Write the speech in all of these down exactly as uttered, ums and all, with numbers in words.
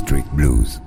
District Blues.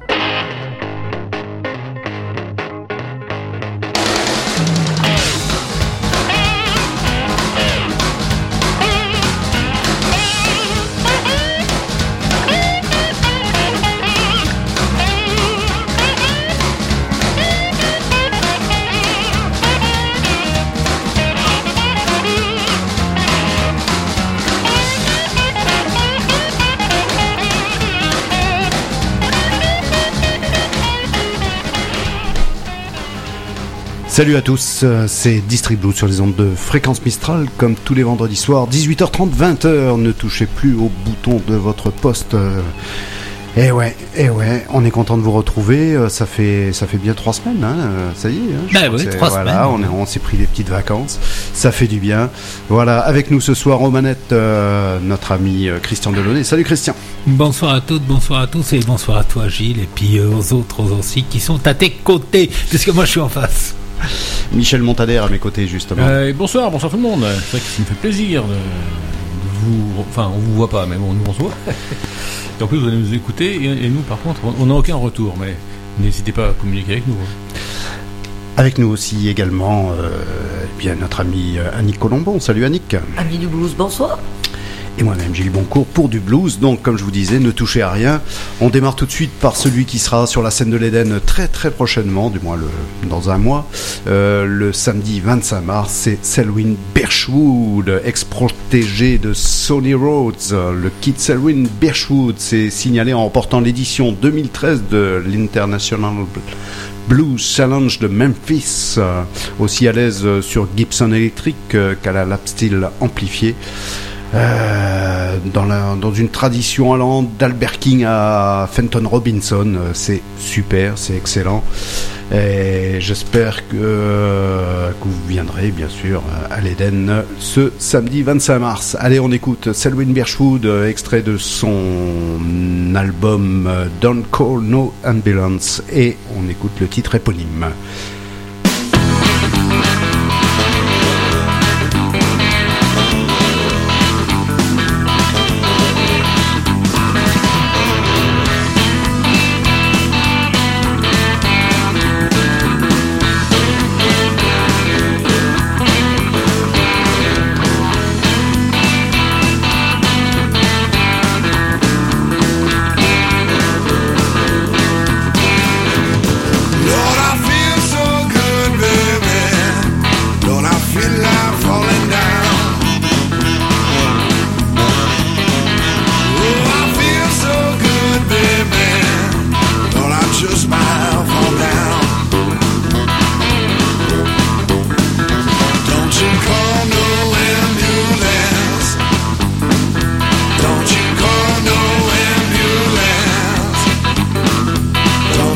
Salut à tous, c'est District Blues sur les ondes de Fréquence Mistral, comme tous les vendredis soirs, dix-huit heures trente, vingt heures, ne touchez plus au bouton de votre poste. Eh ouais, eh ouais, on est content de vous retrouver, ça fait, ça fait bien trois semaines, hein, ça y est. Hein, bah oui, trois voilà, semaines. On, est, on s'est pris des petites vacances, ça fait du bien. Voilà, avec nous ce soir aux manettes, euh, notre ami Christian Delaunay. Salut Christian. Bonsoir à toutes, bonsoir à tous et bonsoir à toi Gilles et puis euh, aux autres aussi qui sont à tes côtés, puisque moi je suis en face. Michel Montader à mes côtés justement. Euh, bonsoir, bonsoir tout le monde. C'est vrai que ça me fait plaisir de, de vous. Enfin, on vous voit pas, mais bon, nous on se voit. Et en plus, vous allez nous écouter et, et nous, par contre, on n'a aucun retour. Mais n'hésitez pas à communiquer avec nous. Avec nous aussi également, euh, eh bien notre ami Annick Colombon. Salut Annick. Ami du blues, bonsoir. Et moi-même Gilles Boncourt pour du blues. Donc comme je vous disais, ne touchez à rien. On démarre tout de suite par celui qui sera sur la scène de l'Éden très très prochainement, du moins le, dans un mois, euh, le samedi vingt-cinq mars. C'est Selwyn Birchwood, ex-protégé de Sonny Rhodes. Le kid Selwyn Birchwood s'est signalé en remportant l'édition deux mille treize de l'International Blues Challenge de Memphis, euh, aussi à l'aise sur Gibson électrique euh, qu'à la lap steel amplifiée. Euh, dans, la, dans une tradition allant d'Albert King à Fenton Robinson, euh, c'est super, c'est excellent. Et j'espère que, euh, que vous viendrez bien sûr à l'Éden ce samedi vingt-cinq mars. Allez, on écoute Selwyn Birchwood, euh, extrait de son album euh, Don't Call No Ambulance, et on écoute le titre éponyme.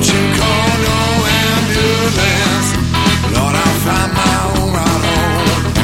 Lord, I'll find my own right home.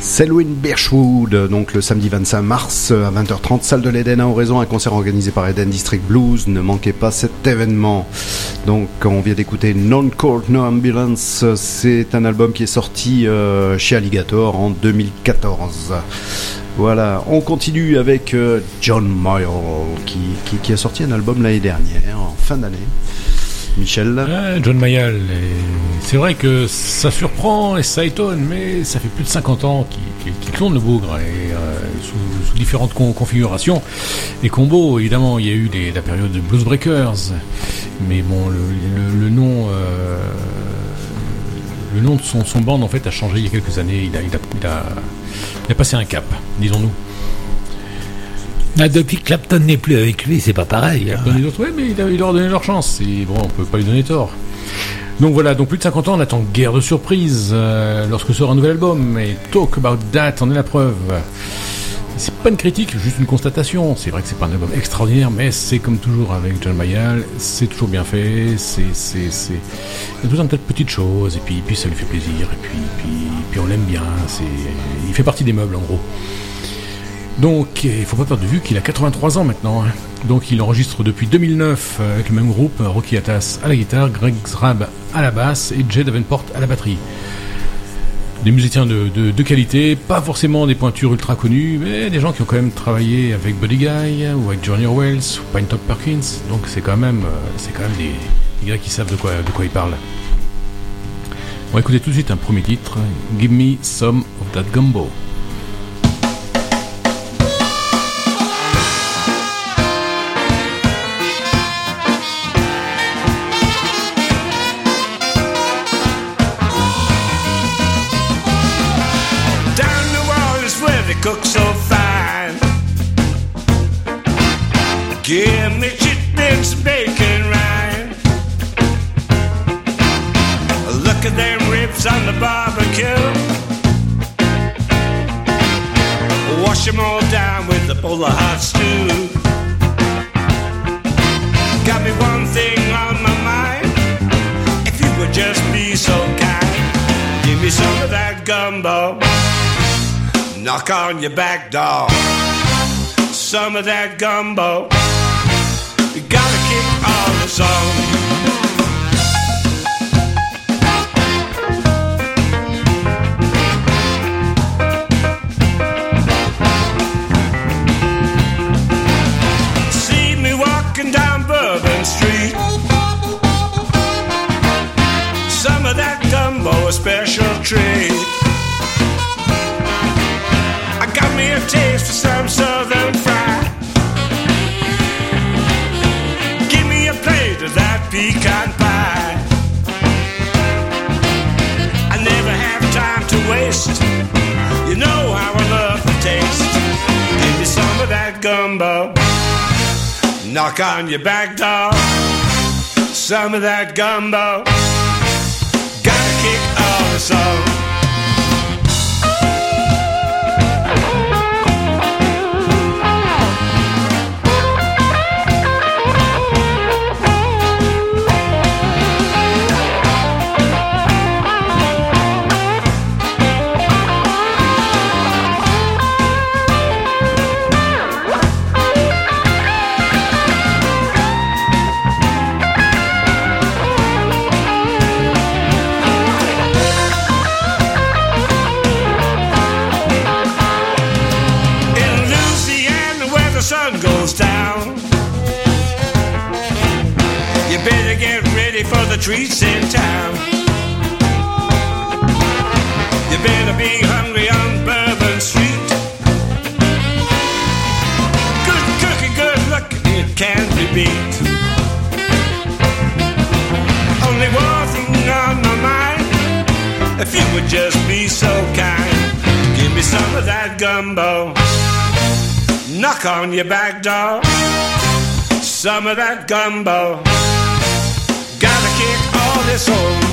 Selwyn Birchwood, donc le samedi vingt-cinq mars à vingt heures trente, salle de l'Eden à Oraison, un concert organisé par Eden District Blues. Ne manquez pas cet événement. Donc on vient d'écouter Non Court No Ambulance, c'est un album qui est sorti euh, chez Alligator en deux mille quatorze. Voilà, on continue avec euh, John Mayall qui, qui, qui a sorti un album l'année dernière, en fin d'année. Michel. Ouais, John Mayall, c'est vrai que ça surprend et ça étonne, mais ça fait plus de cinquante ans qu'il, qu'il tourne le bougre, et, euh, sous, sous différentes con- configurations et combos. Évidemment, il y a eu des, la période de Blues Breakers, mais bon, le, le, le nom, euh, le nom de son, son band en fait a changé il y a quelques années. Il a, il a, il a, il a passé un cap, disons-nous. Ah, depuis que Clapton n'est plus avec lui, c'est pas pareil. Clapton et d'autres, ouais, mais il, a, il leur a donné leur chance. Et bon, on peut pas lui donner tort. Donc voilà, donc plus de cinquante ans, on attend guère de surprise euh, lorsque sort un nouvel album. Et Talk About That en est la preuve. C'est pas une critique, juste une constatation. C'est vrai que c'est pas un album extraordinaire, mais c'est comme toujours avec John Mayall, c'est toujours bien fait. C'est, c'est, c'est... Il y a tout un tas de petites choses, et puis, puis ça lui fait plaisir, et puis, puis, puis on l'aime bien. C'est... Il fait partie des meubles, en gros. Donc, il ne faut pas perdre de vue qu'il a quatre-vingt-trois ans maintenant. Donc, il enregistre depuis deux mille neuf avec le même groupe, Rocky Atas à la guitare, Greg Zrab à la basse et Jay Davenport à la batterie. Des musiciens de, de, de qualité, pas forcément des pointures ultra connues, mais des gens qui ont quand même travaillé avec Buddy Guy ou avec Johnny Orwells ou Pine Top Perkins. Donc, c'est quand même, c'est quand même des, des gars qui savent de quoi, de quoi ils parlent. On va écouter tout de suite un premier titre, Give Me Some of That Gumbo. Cook so fine. Give me chitlins, bacon, rind. Look at them ribs on the barbecue. Wash them all down with a bowl of hot stew. Got me one thing on my mind. If you would just be so kind, give me some of that gumbo. Knock on your back door. Some of that gumbo. You gotta kick all the song. See me walking down Bourbon Street. Some of that gumbo, a special treat. Got me a taste for some southern fried. Give me a plate of that pecan pie. I never have time to waste. You know how I love the taste. Give me some of that gumbo. Knock on your back door. Some of that gumbo. Gotta kick all the song. For the treats in town, you better be hungry on Bourbon Street. Good cooking, good looking, it can't be beat. Only one thing on my mind, if you would just be so kind, give me some of that gumbo. Knock on your back door, some of that gumbo. Gotta kick all this home.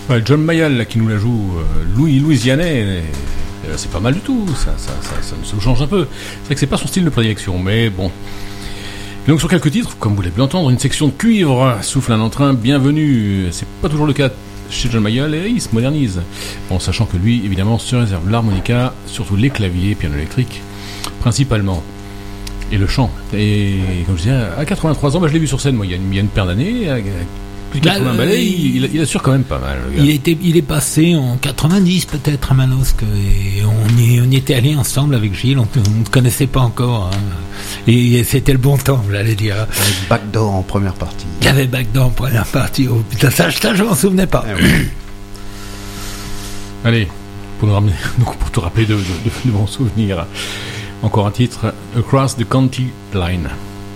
Ouais, John Mayall, là, qui nous la joue, euh, Louis Louisianais, euh, c'est pas mal du tout, ça, ça, ça, ça nous change un peu. C'est vrai que c'est pas son style de prédilection, mais bon. Et donc sur quelques titres, comme vous l'avez pu entendre, une section de cuivre souffle un entrain bienvenu. C'est pas toujours le cas chez John Mayall et il se modernise. Bon, sachant que lui, évidemment, se réserve l'harmonica, surtout les claviers, piano électrique, principalement. Et le chant. Et comme je disais, à quatre-vingt-trois ans, bah, je l'ai vu sur scène, moi, il y a une, il y a une paire d'années, plus de quatre-vingts Bah, ballets, euh, il, il, il assure quand même pas mal. le gars. Il, était, il est passé en quatre-vingt-dix peut-être à Manosque et on y, on y était allés ensemble avec Gilles, on ne te connaissait pas encore. Hein. Et c'était le bon temps, j'allais dire. Avec Backdoor en première partie. Il y avait Backdoor en première partie. Oh putain, ça, ça je m'en souvenais pas. Eh oui. Allez, pour nous ramener, donc pour te rappeler de, de, de, de bons souvenirs. Encore un titre, Across the County Line.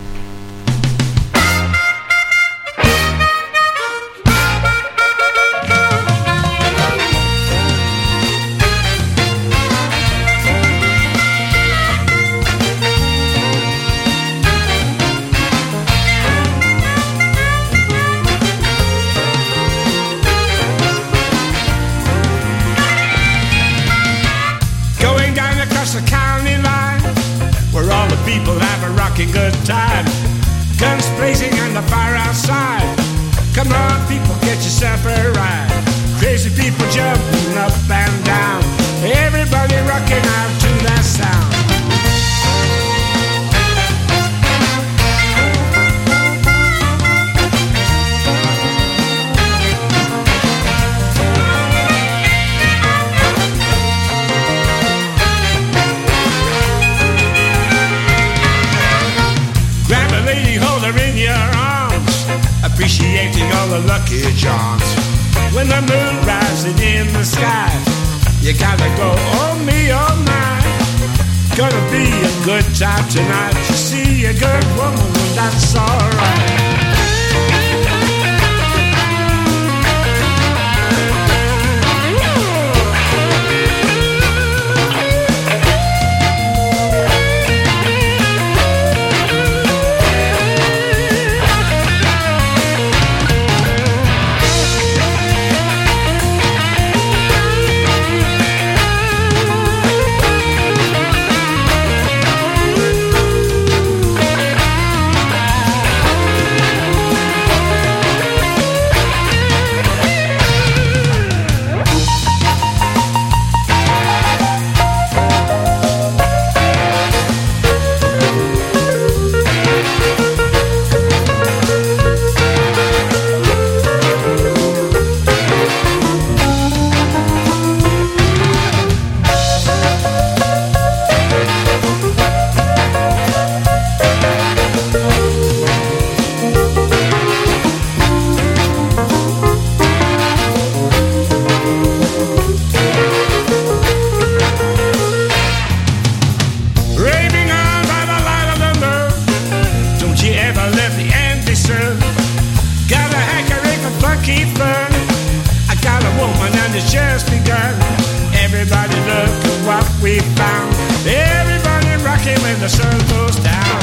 Going down across the county line, where all the people have a rocking good time. Guns blazing and the fire outside. Come on, people, get yourself a ride. Crazy people jumping up and down. Everybody rocking out to that sound. Grab a lady, hold her in your arms, appreciating all the lucky charms. When the moon rising in the sky, you gotta go on me all night. Gonna be a good time tonight. You see a good woman, that's alright. Raving on by the light of the moon, don't you ever let the end be soon. Got a hankering for funky fun. I got a woman and it's just begun. Everybody look at what we found. Everybody rocking when the sun goes down.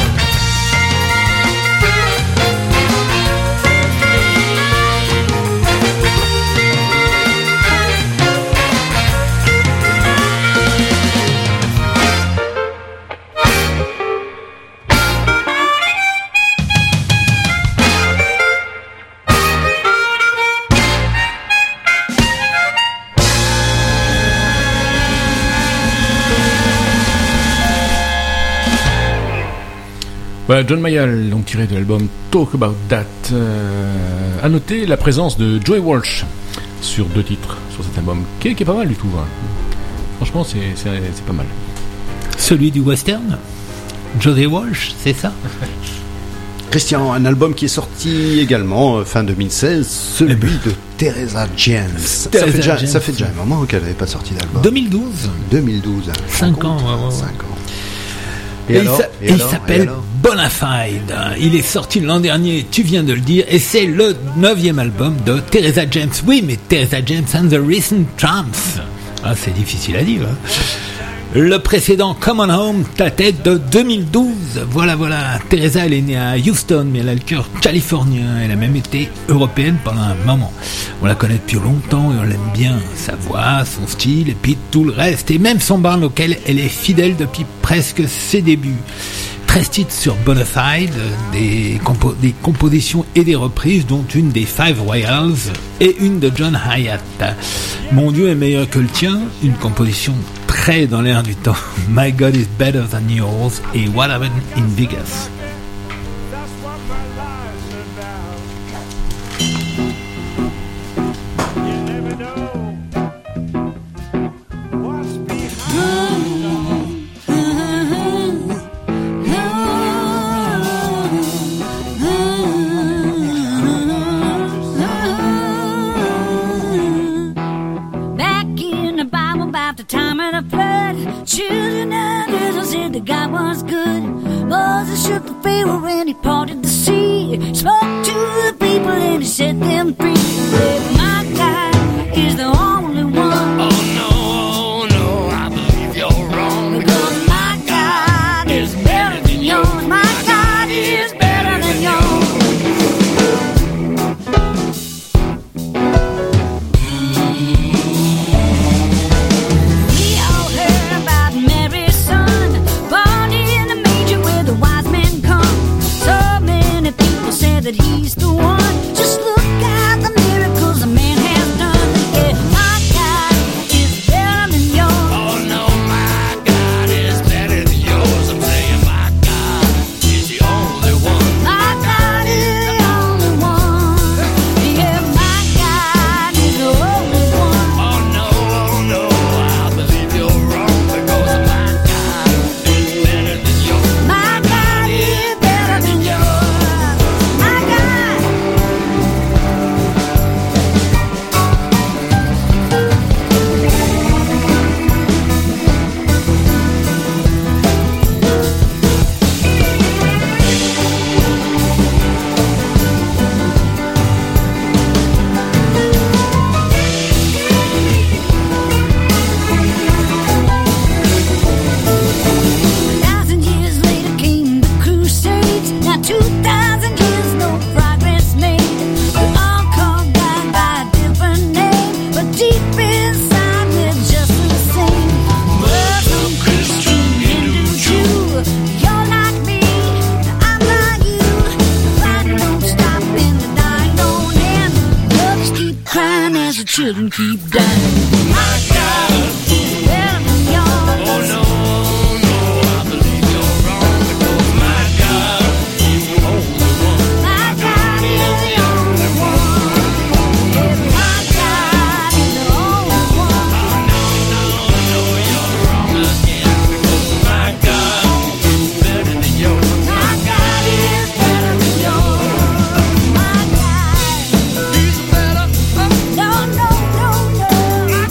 Voilà, John Mayall, donc tiré de l'album Talk About That. Euh, à noter la présence de Joey Walsh sur deux titres sur cet album, qui est, qui est pas mal du tout. Hein. Franchement, c'est, c'est, c'est pas mal. Celui du western, Joey Walsh, c'est ça? Christian, un album qui est sorti également euh, fin deux mille seize, celui de Teresa James. Ça fait, déjà, James. ça fait déjà un moment qu'elle n'avait pas sorti d'album. deux mille douze. deux mille douze. Cinq ans, ouais, ouais, ouais. cinq ans. Et, Et, il alors, s'a- et et il alors, et s'appelle alors Bonafide. Il est sorti l'an dernier, tu viens de le dire, et c'est le neuvième album de Teresa James. Oui, mais Teresa James and the Recent Tramps. Ah, c'est difficile à dire. Hein. Le précédent Come On Home datait de deux mille douze. Voilà, voilà. Teresa, elle est née à Houston, mais elle a le cœur californien. Elle a même été européenne pendant un moment. On la connaît depuis longtemps et on l'aime bien. Sa voix, son style, et puis tout le reste. Et même son bar auquel elle est fidèle depuis presque ses débuts. treize titres sur Bonafide, des, compo- des compositions et des reprises, dont une des Five Royals et une de John Hyatt. Mon Dieu est meilleur que le tien, une composition très dans l'air du temps. My God is better than yours et What Happened in Vegas. That's what my life's about. You never know what's behind. The time of the flood, children and little said the God was good. Moses shook the Pharaoh and he parted the sea. Spoke to the people and he set them free. Said, my God is the only one. Oh no, oh no, I believe you're wrong. Because my God is better than yours. My God is better than yours. That he's the one. Just look at the miracles a man has done. Yeah, my God is better than yours. Oh no, my God is better than yours. I'm saying my God is the only one. My God is the only one. Yeah, my God is the only one. Oh no, oh no, I believe you're wrong. Because my God is better than yours. My God is better than yours. Children keep dying. My God is better than yours. Oh no, oh no, I believe you're wrong. Because my God is the only one. My God is the only one. Yeah, my God is the only one. Oh no, no, no, you're wrong again. Because my God is better than yours. My God is better than yours. My God. He's better. No, no, no, no. My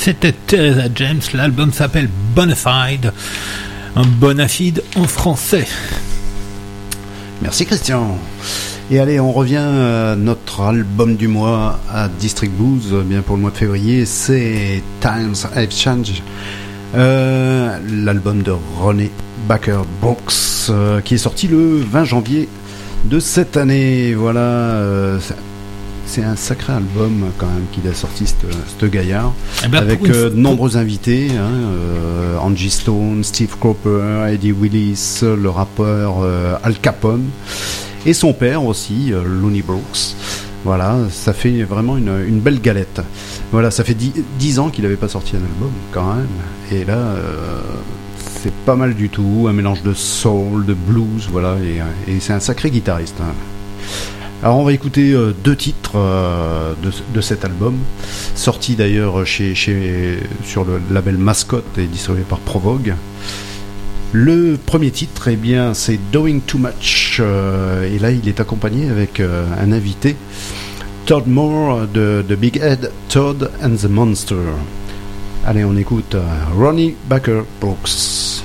c'était Teresa James. L'album s'appelle Bonafide. Un Bonafide en français. Merci Christian. Et allez, on revient à notre album du mois à District Blues, bien pour le mois de février, c'est Times Have Changed, euh, l'album de Ronnie Baker Brooks, euh, qui est sorti le vingt janvier de cette année. Voilà, euh, c'est un sacré album quand même qu'il a sorti, ce gaillard, eh ben, avec une... euh, de nombreux invités, hein, euh, Angie Stone, Steve Cropper, Eddie Willis, le rappeur euh, Al Capone, et son père aussi, euh, Lonnie Brooks. Voilà, ça fait vraiment une, une belle galette. Voilà, ça fait dix ans qu'il n'avait pas sorti un album quand même, et là euh, c'est pas mal du tout, un mélange de soul, de blues, voilà, et, et c'est un sacré guitariste, hein. Alors on va écouter euh, deux titres euh, de, de cet album, sorti d'ailleurs chez, chez, sur le label Mascot et distribué par Provogue. Le premier titre, eh bien, c'est Doing Too Much, euh, et là il est accompagné avec euh, un invité, Todd Moore de, de Big Head, Todd and the Monster. Allez, on écoute euh, Ronnie Baker Brooks.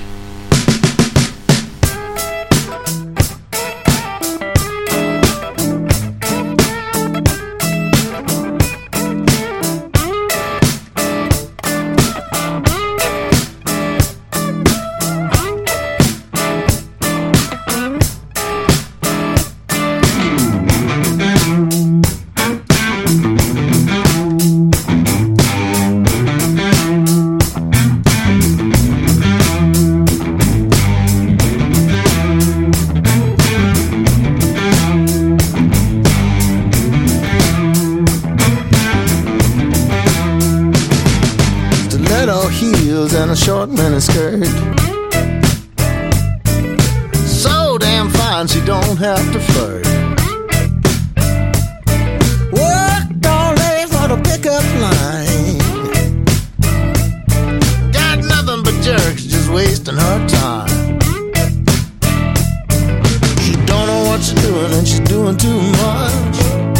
Short miniskirt, so damn fine she don't have to flirt. Worked all day for the pickup line. Got nothing but jerks just wasting her time. She don't know what she's doing and she's doing too much.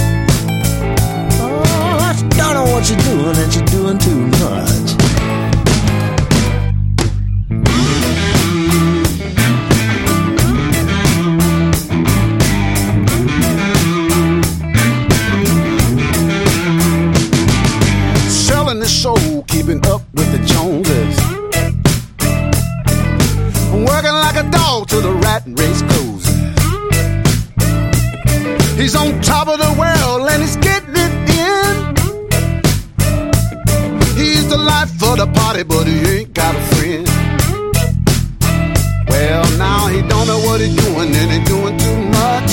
Oh, she don't know what she's doing and she's doing too much. Keeping up with the Joneses, working like a dog till the rat race goes. He's on top of the world and he's getting it in. He's the life of the party, but he ain't got a friend. Well, now he don't know what he's doing and he's doing too much.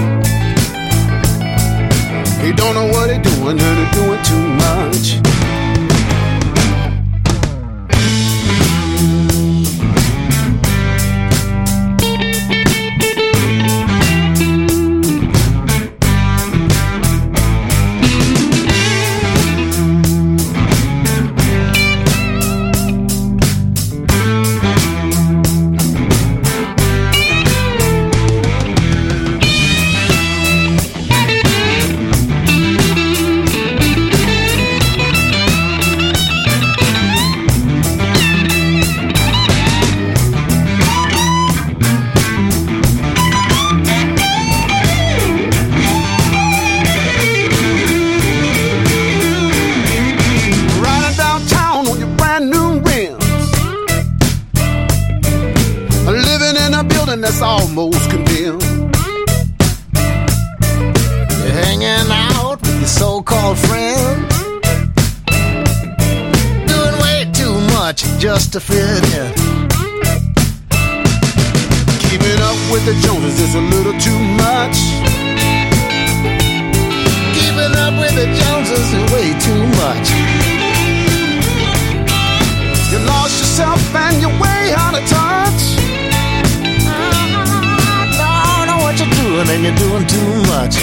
He don't know what he's doing and he's doing too much. That's almost condemned. You're hanging out with your so-called friends, doing way too much just to fit in. Keeping up with the Joneses is a little too much. Keeping up with the Joneses is way too much. You lost yourself and you're way out of touch. You're doing and you're doing too much.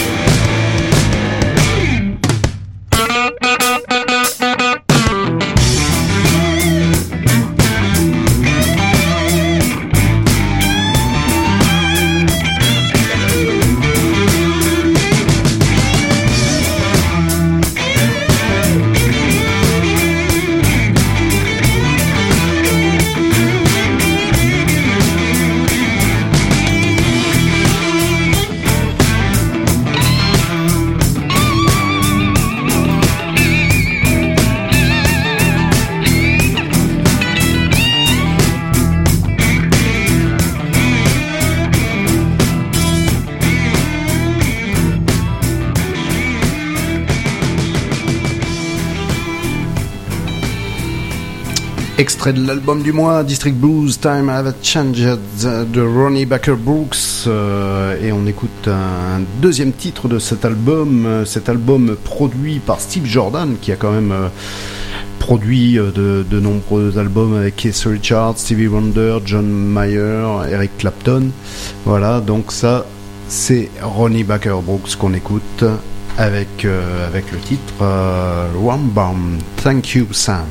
Extrait de l'album du mois, District Blues, Time Have Changed de Ronnie Baker Brooks. Euh, et on écoute un deuxième titre de cet album. Cet album produit par Steve Jordan, qui a quand même euh, produit de, de nombreux albums avec Keith Richards, Stevie Wonder, John Mayer, Eric Clapton. Voilà, donc ça, c'est Ronnie Baker Brooks qu'on écoute avec, euh, avec le titre euh, Wham Bam, Thank You Sam.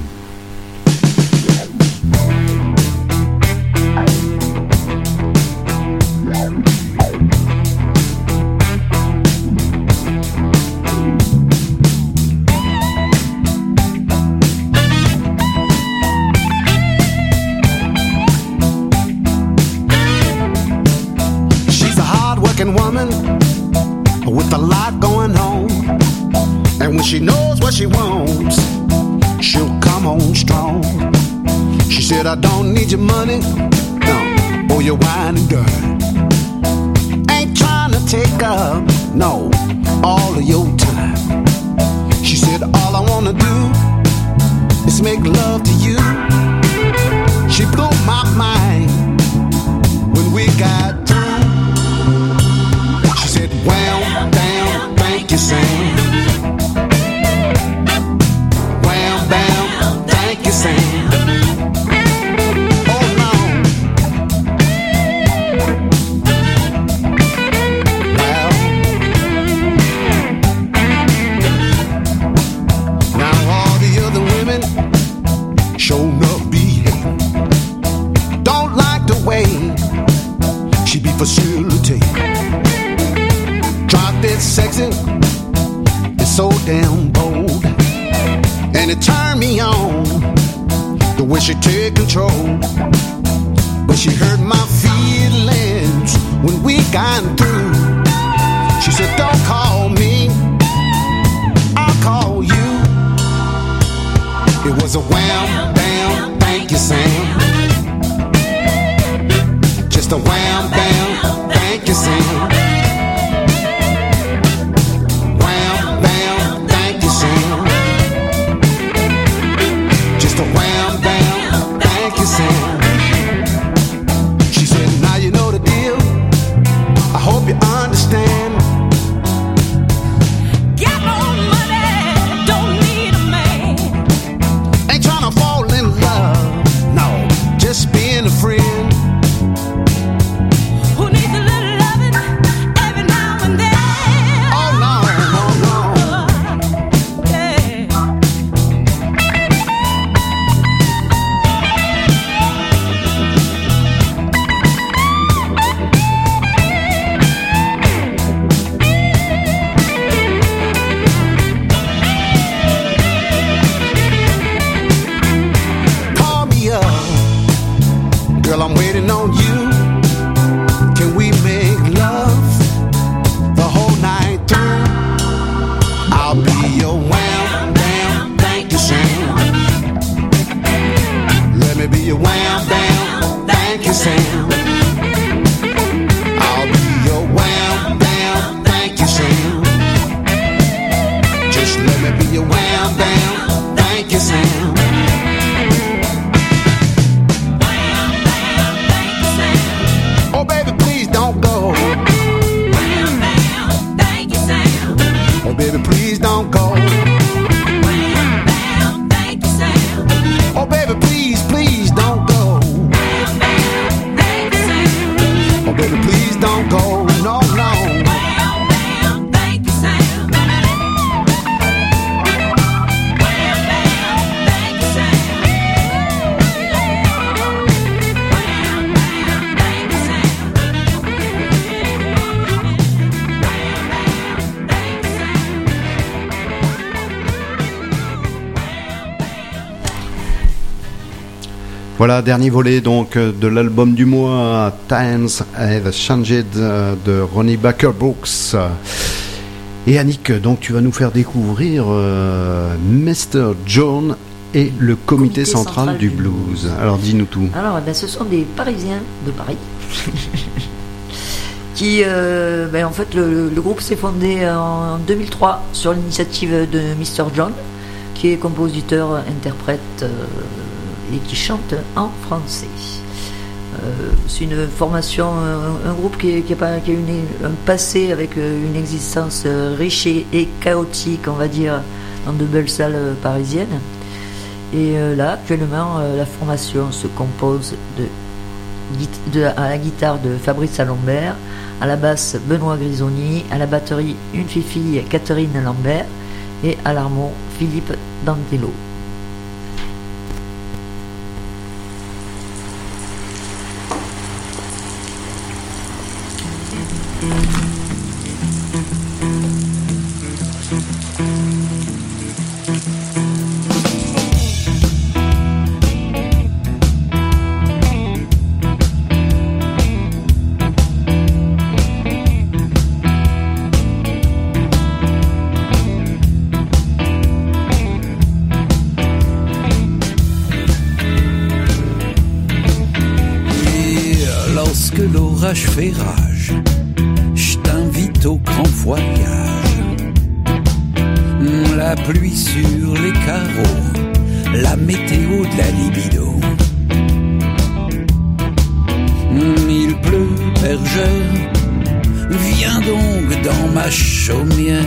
With a lot going on, and when she knows what she wants, she'll come on strong. She said, I don't need your money, no, or your wine and dirt. Ain't trying to take up, no, all of your time. She said, all I wanna do is make love to you. She blew my mind when we got through. She said, wham, bam, thank you, Sam. Wham, bam, thank you, Sam. Oh, no. Well, now all the other women show up behave. Don't like the way she be facilitated. Drop it sexy, it's so damn bold, and it turned me on the way she take control. But she hurt my feelings when we got through. She said, don't call me, I'll call you. It was a wham, bam, thank you, Sam. Just a wham, bam, thank you, Sam. She said, now you know the deal, I hope you understand. Got no money, don't need a man. Ain't tryna fall in love, no, just being a friend. Who needs a little loving every now and then? Oh no, no, no, yeah. Girl, I'm waiting on you. Can we make love the whole night through? I'll be your wham, bam, thank you, Sam. Let me be your wham, bam, thank you, Sam. I'll be your wham, bam, thank you, Sam. Just let me be your wham, bam, thank you, Sam. Oh, baby, please don't go. Wham, bam, thank you, Sam. Oh, baby, please don't go. Wham, bam, thank you, Sam. Oh, baby, please, please don't go. Wham, bam, thank you, Sam. Oh, baby, please don't go. No, no. Wham, bam, thank you, Sam. Wham, bam, thank you, Sam. Voilà, dernier volet donc de l'album du mois, Times Have Changed de Ronnie Baker Brooks. Et Annick, donc tu vas nous faire découvrir euh, mister John et le comité, comité central, central du blues. blues. Alors dis-nous tout. Alors eh ben, ce sont des Parisiens de Paris qui, euh, ben, en fait, le, le groupe s'est fondé en deux mille trois sur l'initiative de mister John, qui est compositeur, interprète. Euh, et qui chante en français. Euh, c'est une formation, un, un groupe qui, qui, a, pas, qui a une, un passé avec une existence riche et, et chaotique, on va dire, dans de belles salles parisiennes. Et euh, là, actuellement, euh, la formation se compose de, de, à la guitare de Fabrice Lambert, à la basse Benoît Grisoni, à la batterie une fille Catherine Lambert et à l'harmon Philippe Dantello. L'orage fait rage, je t'invite au grand voyage. La pluie sur les carreaux, la météo de la libido. Il pleut, bergère, viens donc dans ma chaumière.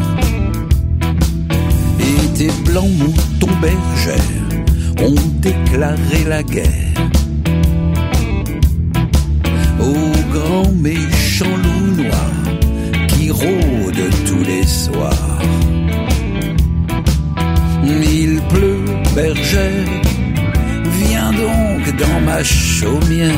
Et tes blancs moutons bergères ont déclaré la guerre au grand méchant loup noir qui rôde tous les soirs. Il pleut, bergère, viens donc dans ma chaumière.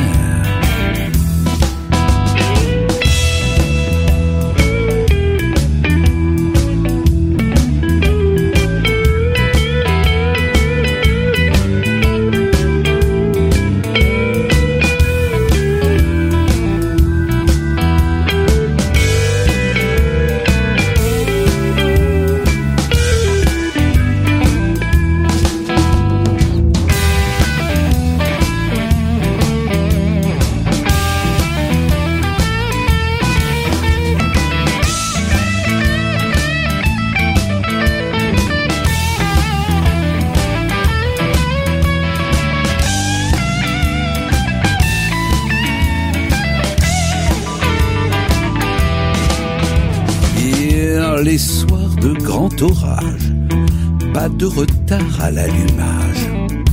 Les soirs de grand orage, pas de retard à l'allumage.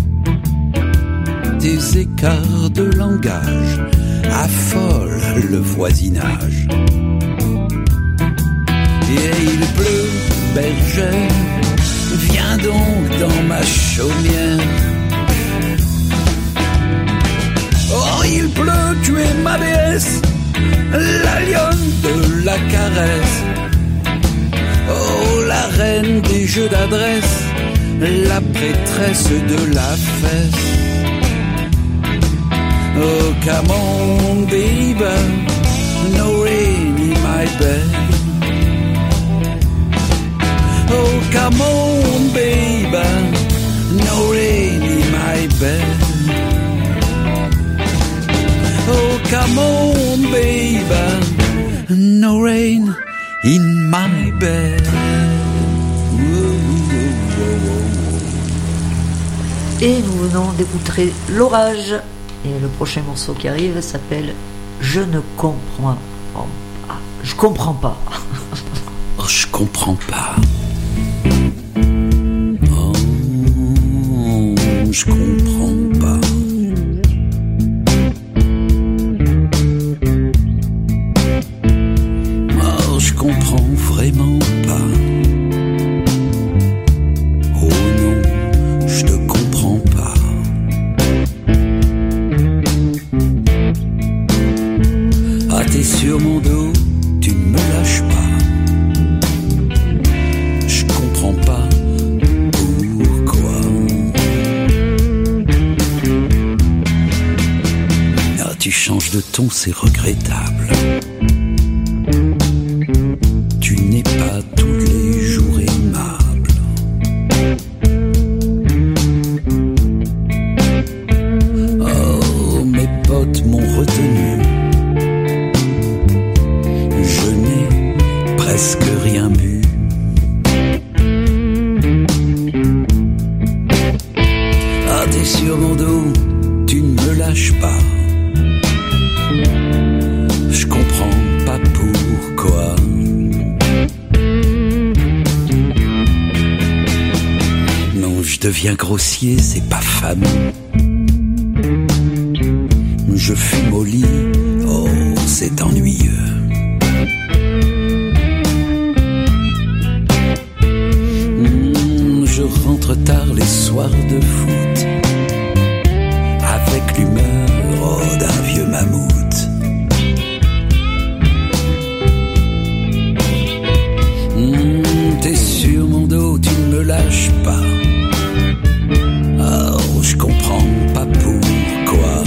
Des écarts de langage affolent le voisinage. Et il pleut, bergère, viens donc dans ma chaumière. Oh, il pleut, tu es ma déesse, la lionne de la caresse. Oh, la reine des jeux d'adresse, la prêtresse de la fesse. Oh, come on, baby, no rain in my bed. Oh, come on, baby, no rain in my bed. Oh, come on, baby, no rain in my bed. Et nous venons d'écouter L'Orage. Et le prochain morceau qui arrive s'appelle Je ne comprends pas. Ah, je comprends pas. Oh, je comprends pas. Oh, je comprends pas. Oh, je comprends vraiment pas. Oh non, je te comprends pas. Ah, t'es sur mon dos, tu ne me lâches pas. Je comprends pas pourquoi. Ah, tu changes de ton, c'est regrettable. Tu n'es pas tous les jours aimable. Oh, mes potes m'ont retenu. Je n'ai presque rien bu. Ah, t'es sur mon devient grossier, c'est pas fameux. Je fume au lit, oh, c'est ennuyeux. Mmh, je rentre tard les soirs de foot, avec l'humeur oh, d'un vieux mammouth. Mmh, t'es sur mon dos, tu ne me lâches pas. Oh, je comprends pas pourquoi.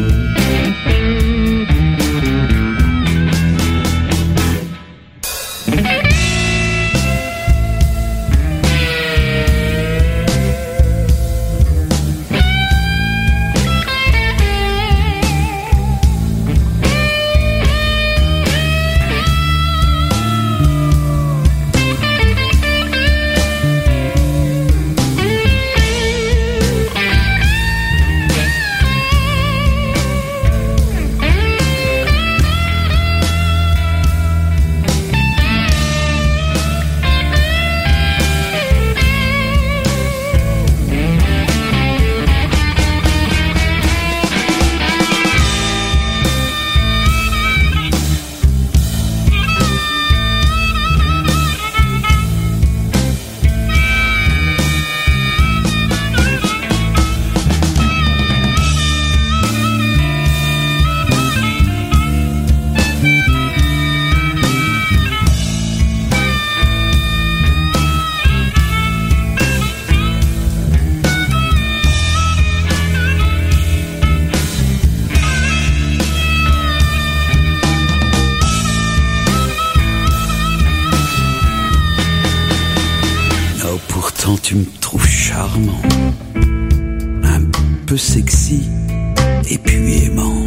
Tu me trouves charmant, un peu sexy et puis aimant.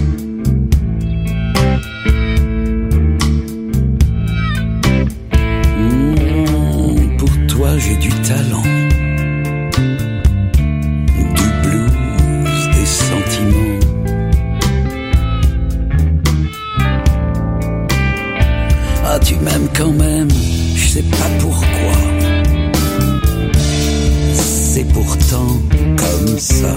Mmh, pour toi j'ai du talent, du blues, des sentiments. Ah, tu m'aimes quand même, je sais pas pourquoi. C'est pourtant comme ça.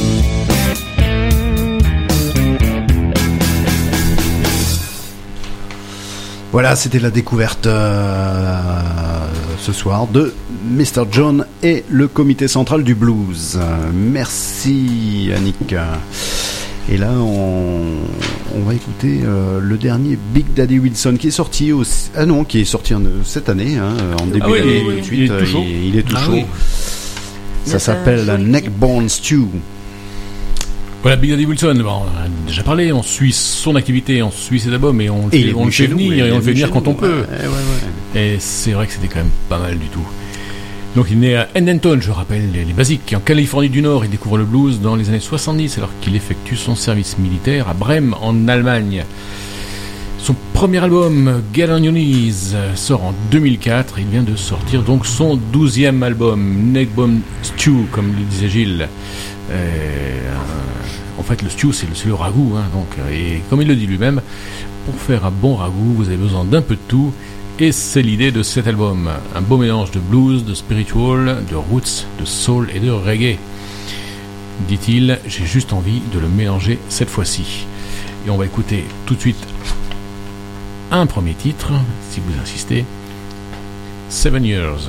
Voilà, c'était la découverte euh, ce soir de mister John et le comité central du blues. Merci Annick. Et là, on, on va écouter euh, le dernier Big Daddy Wilson qui est sorti aussi, ah non, qui est sorti en, cette année, hein, en début ah oui, d'année oui, tout de suite. Il est tout chaud. Il, il est tout Ah chaud. oui. Ça s'appelle Neckbone Stew. Voilà, Big Daddy Wilson, bon, on a déjà parlé, on suit son activité, on suit ses albums et on, Et fait, on le fait venir et on le fait venir quand on peut. Ouais, ouais, ouais. Et c'est vrai que c'était quand même pas mal du tout. Donc il est né à Edenton, je rappelle les, les basiques, en Californie du Nord. Il découvre le blues dans les années soixante-dix alors qu'il effectue son service militaire à Brême en Allemagne. Son premier album, Get on Your Knees, sort en deux mille quatre. Il vient de sortir donc son douzième album, Neckbone Stew, comme le disait Gilles. Euh, en fait, le stew, c'est le, c'est le ragoût. Hein, donc, et comme il le dit lui-même, pour faire un bon ragoût, vous avez besoin d'un peu de tout. Et c'est l'idée de cet album. Un beau mélange de blues, de spiritual, de roots, de soul et de reggae. Dit-il, j'ai juste envie de le mélanger cette fois-ci. Et on va écouter tout de suite un premier titre, si vous insistez, Seven Years.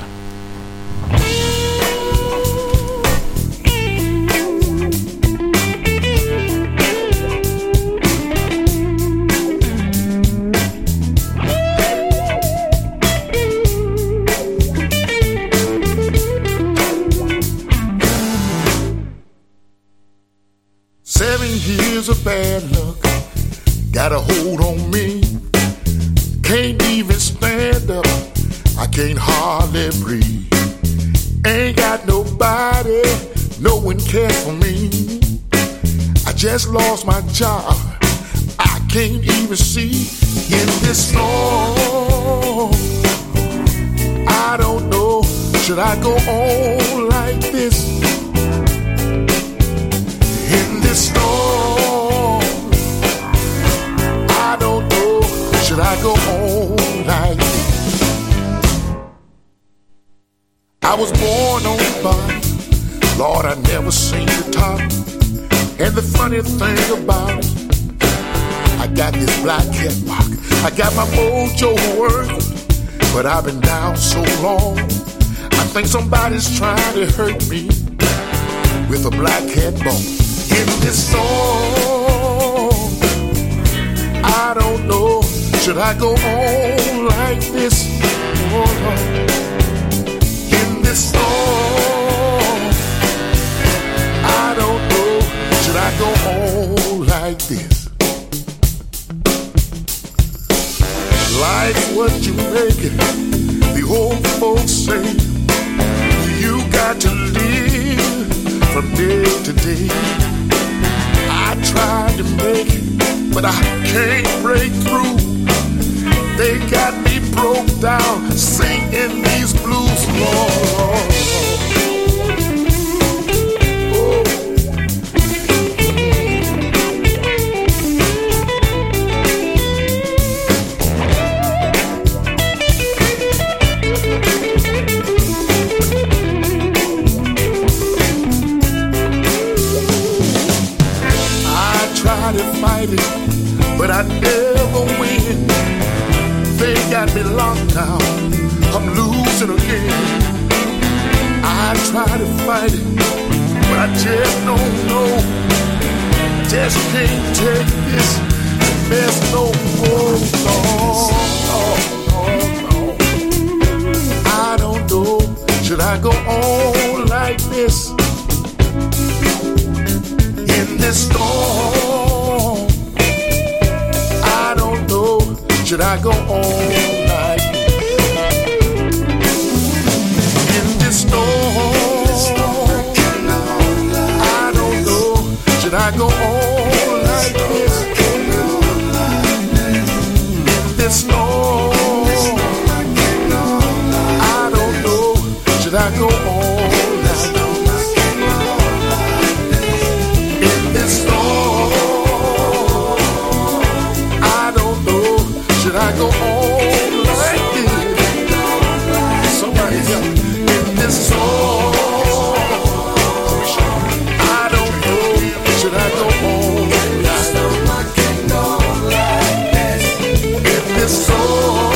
Seven years of bad luck got a hold on me. Can't even stand up, I can't hardly breathe. Ain't got nobody, no one cares for me. I just lost my job, I can't even see. In this storm, I don't know, should I go on like this? In this storm, I don't know, should I go on like this? I was born on fire, Lord, I never seen the top. And the funny thing about it, I got this black cat mark. I got my mojo working, but I've been down so long. I think somebody's trying to hurt me with a black cat bone. In this song, I don't know, should I go on like this? Oh, no. In this song, I don't know, should I go on like this? Life's what you make it, the old folks say. You got to live from day to day. I tried to make it, but I can't break through. They got me broke down, singing these blues, Lord. But I never win. They got me locked down, I'm losing again. I try to fight it, but I just don't know. Just can't take this mess no more. No, no, no. I don't know, should I go on like this? In this storm, should I go on like this? In this storm, I don't know, should I go on like this? In this storm, I don't know, should I go on like this? In this storm, should I go on like this? Somebody help me in this song. I don't know, should I go on like this? In this song,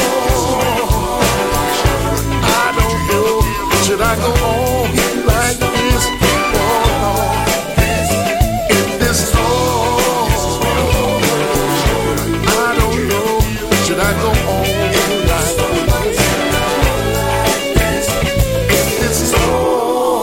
I don't know, should I go on like this? Oh, in this song, I don't know, should I go on like this? In this storm.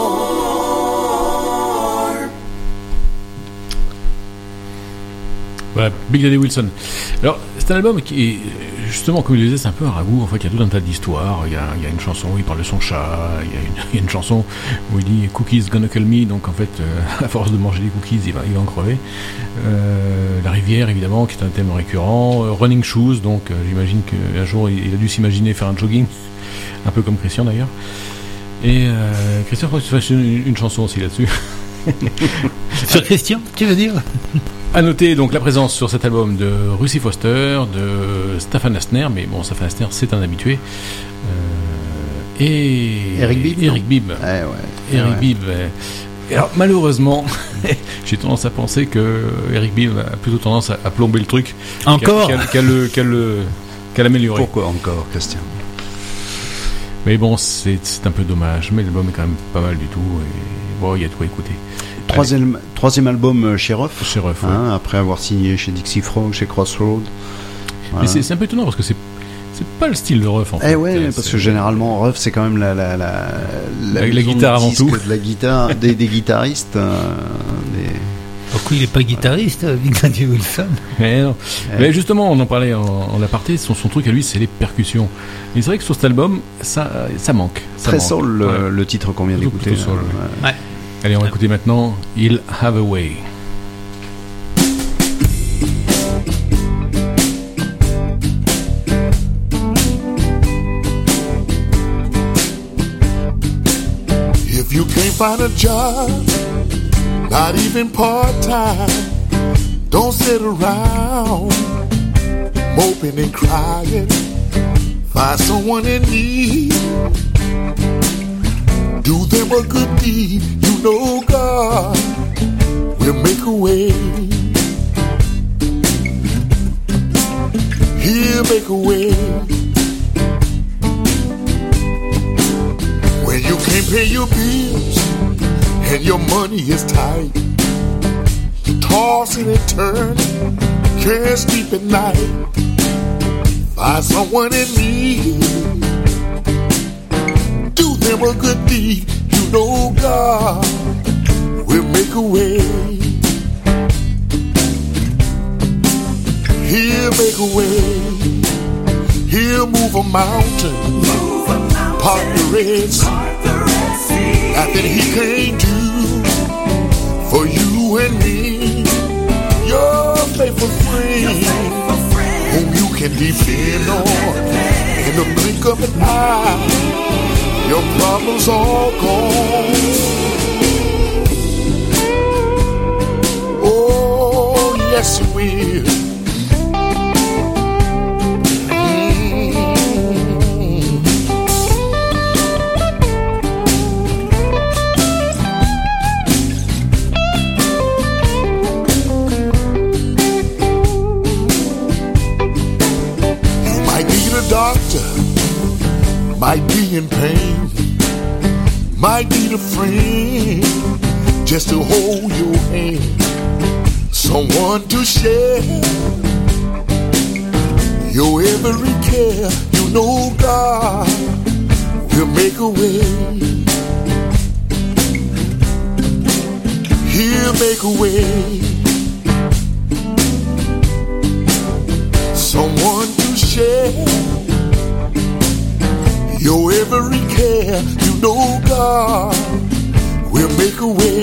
Voilà, Big Daddy Wilson. Alors, c'est un album qui est, justement, comme il le disait, c'est un peu un ragoût. En fait, il y a tout un tas d'histoires. Il y a, il y a une chanson où il parle de son chat. Il y a une, il y a une chanson où il dit « Cookies gonna kill me ». Donc, en fait, euh, à force de manger des cookies, il va, il va en crever. Euh, la rivière, évidemment, qui est un thème récurrent. Euh, Running Shoes, donc euh, j'imagine qu'un jour, il, il a dû s'imaginer faire un jogging. Un peu comme Christian, d'ailleurs. Et euh, Christian, je crois que tu fasses une, une chanson aussi là-dessus. Sur Christian, tu veux dire? À noter donc la présence sur cet album de Russi Foster, de Stefan Astner, mais bon, Stefan Astner c'est un habitué, euh, et Eric Bibb. Eric Bibb. Eh ouais. Eric ouais. Bibb. Et alors malheureusement, j'ai tendance à penser que Eric Bibb a plutôt tendance à, à plomber le truc, encore, qu'à, qu'à, qu'à le, qu'à le, qu'à l'améliorer. Pourquoi encore, Christian? Mais bon, c'est, c'est un peu dommage, mais l'album est quand même pas mal du tout, et bon, il y a de quoi écouter. Troisième, troisième album chez Ruff, chez Ruff hein, ouais. Après avoir signé chez Dixie Frog, chez Crossroads. Voilà. Mais c'est, c'est un peu étonnant parce que c'est, c'est pas le style de Ruff en eh fait. Ouais, c'est, parce c'est... que généralement Ruff c'est quand même la la la, la, la, la guitare avant tout, de la guitare des, des guitaristes. Euh, des... Pourquoi il n'est pas guitariste, Big Daddy Wilson? Mais non. Eh. Mais justement, on en parlait en, en aparté. Son, son truc à lui, c'est les percussions. Et c'est vrai que sur cet album, ça, ça manque. Ça Très manque. soul le, ouais. le titre qu'on vient Plutôt, d'écouter. plutôt soul, euh, ouais. Ouais. Allez, on va écouter maintenant He'll Have a Way. If you can't find a job, not even part-time, don't sit around moping and crying. Find someone in need. Do them a good deed, you know God will make a way. He'll make a way. When you can't pay your bills and your money is tight, tossing and turning, can't sleep at night. Find someone in need, do them a good deed, you know God will make a way. He'll make a way. He'll move a mountain, move a mountain part the Red Sea. Nothing he can't do for you and me. Your faithful friend, whom you can depend on. In the blink of an eye, your problems all gone. Oh, yes, he will. Doctor might be in pain, might need a friend just to hold your hand, someone to share your every care. You know God will make a way. He'll make a way. Someone to share your every care. You know God will make a way.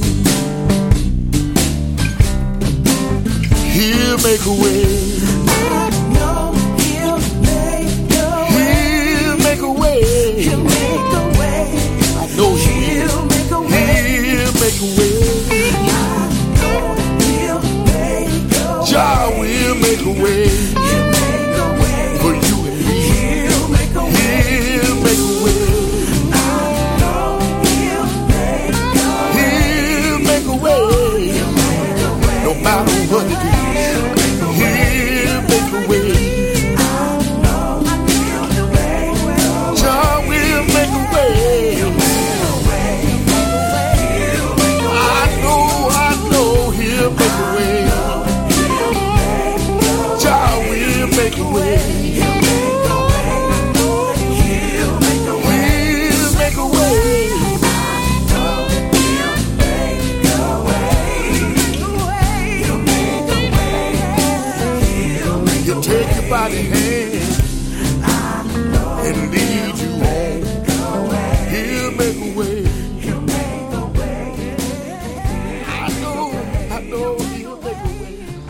He'll make a way. I know he'll make a way. He'll make a way. He'll make a way. I know he'll make a way. He'll make a way. I know he'll make a way. Jah will make a way. He'll make a way for you and me. He'll make a way. He'll make a way. I know he'll make a way. He'll make a way. He'll make a way. No matter what it is. He'll make a way. I know he'll make a way. Jah will make a way. He'll make a way. I know, I know he'll make a way. Jah will make a way. He'll make a way. He'll make a way. He'll make a way. He'll make a way. He'll take you by the hand and lead you home. He'll make a way. He'll make a way. I know, I know he'll make a way.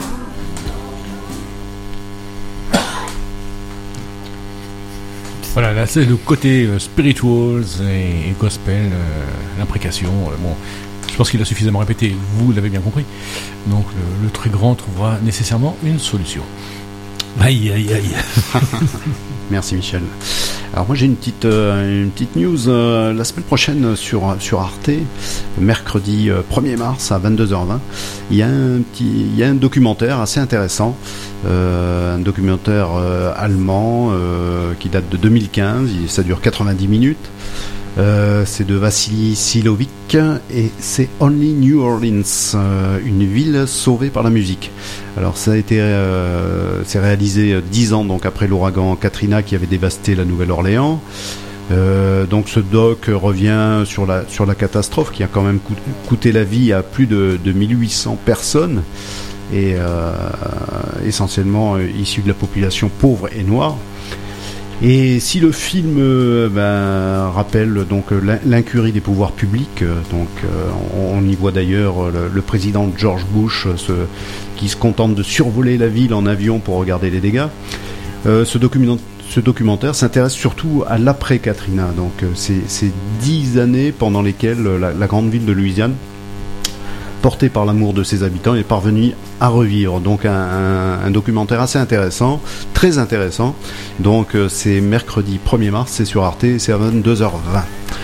Voilà, là c'est le côté euh, spirituals et, et gospel, euh, l'imprécation. Euh, bon, je pense qu'il a suffisamment répété, vous l'avez bien compris. Donc le, le très grand trouvera nécessairement une solution. Aïe, aïe, aïe. Merci Michel. Alors moi j'ai une petite euh, une petite news euh, la semaine prochaine sur sur Arte, mercredi euh, premier mars à vingt-deux heures vingt. Il y a un petit il y a un documentaire assez intéressant, euh, un documentaire euh, allemand euh, qui date de deux mille quinze, il, ça dure quatre-vingt-dix minutes. Euh, c'est de Vassili Silovic et c'est Only New Orleans, euh, une ville sauvée par la musique. Alors ça a été euh, c'est réalisé dix ans donc après l'ouragan Katrina qui avait dévasté la Nouvelle-Orléans. Euh, donc ce doc revient sur la sur la catastrophe qui a quand même coûté, coûté la vie à plus de, de mille huit cents personnes et euh, essentiellement euh, issus de la population pauvre et noire. Et si le film euh, ben, rappelle donc l'incurie des pouvoirs publics, euh, donc euh, on, on y voit d'ailleurs le, le président George Bush euh, ce, qui se contente de survoler la ville en avion pour regarder les dégâts. Euh, ce, document, ce documentaire s'intéresse surtout à l'après Katrina, donc euh, c'est, c'est dix années pendant lesquelles la, la grande ville de Louisiane, porté par l'amour de ses habitants, est parvenu à revivre. Donc un, un, un documentaire assez intéressant, très intéressant. Donc euh, c'est mercredi premier mars, c'est sur Arte, c'est à vingt-deux heures vingt.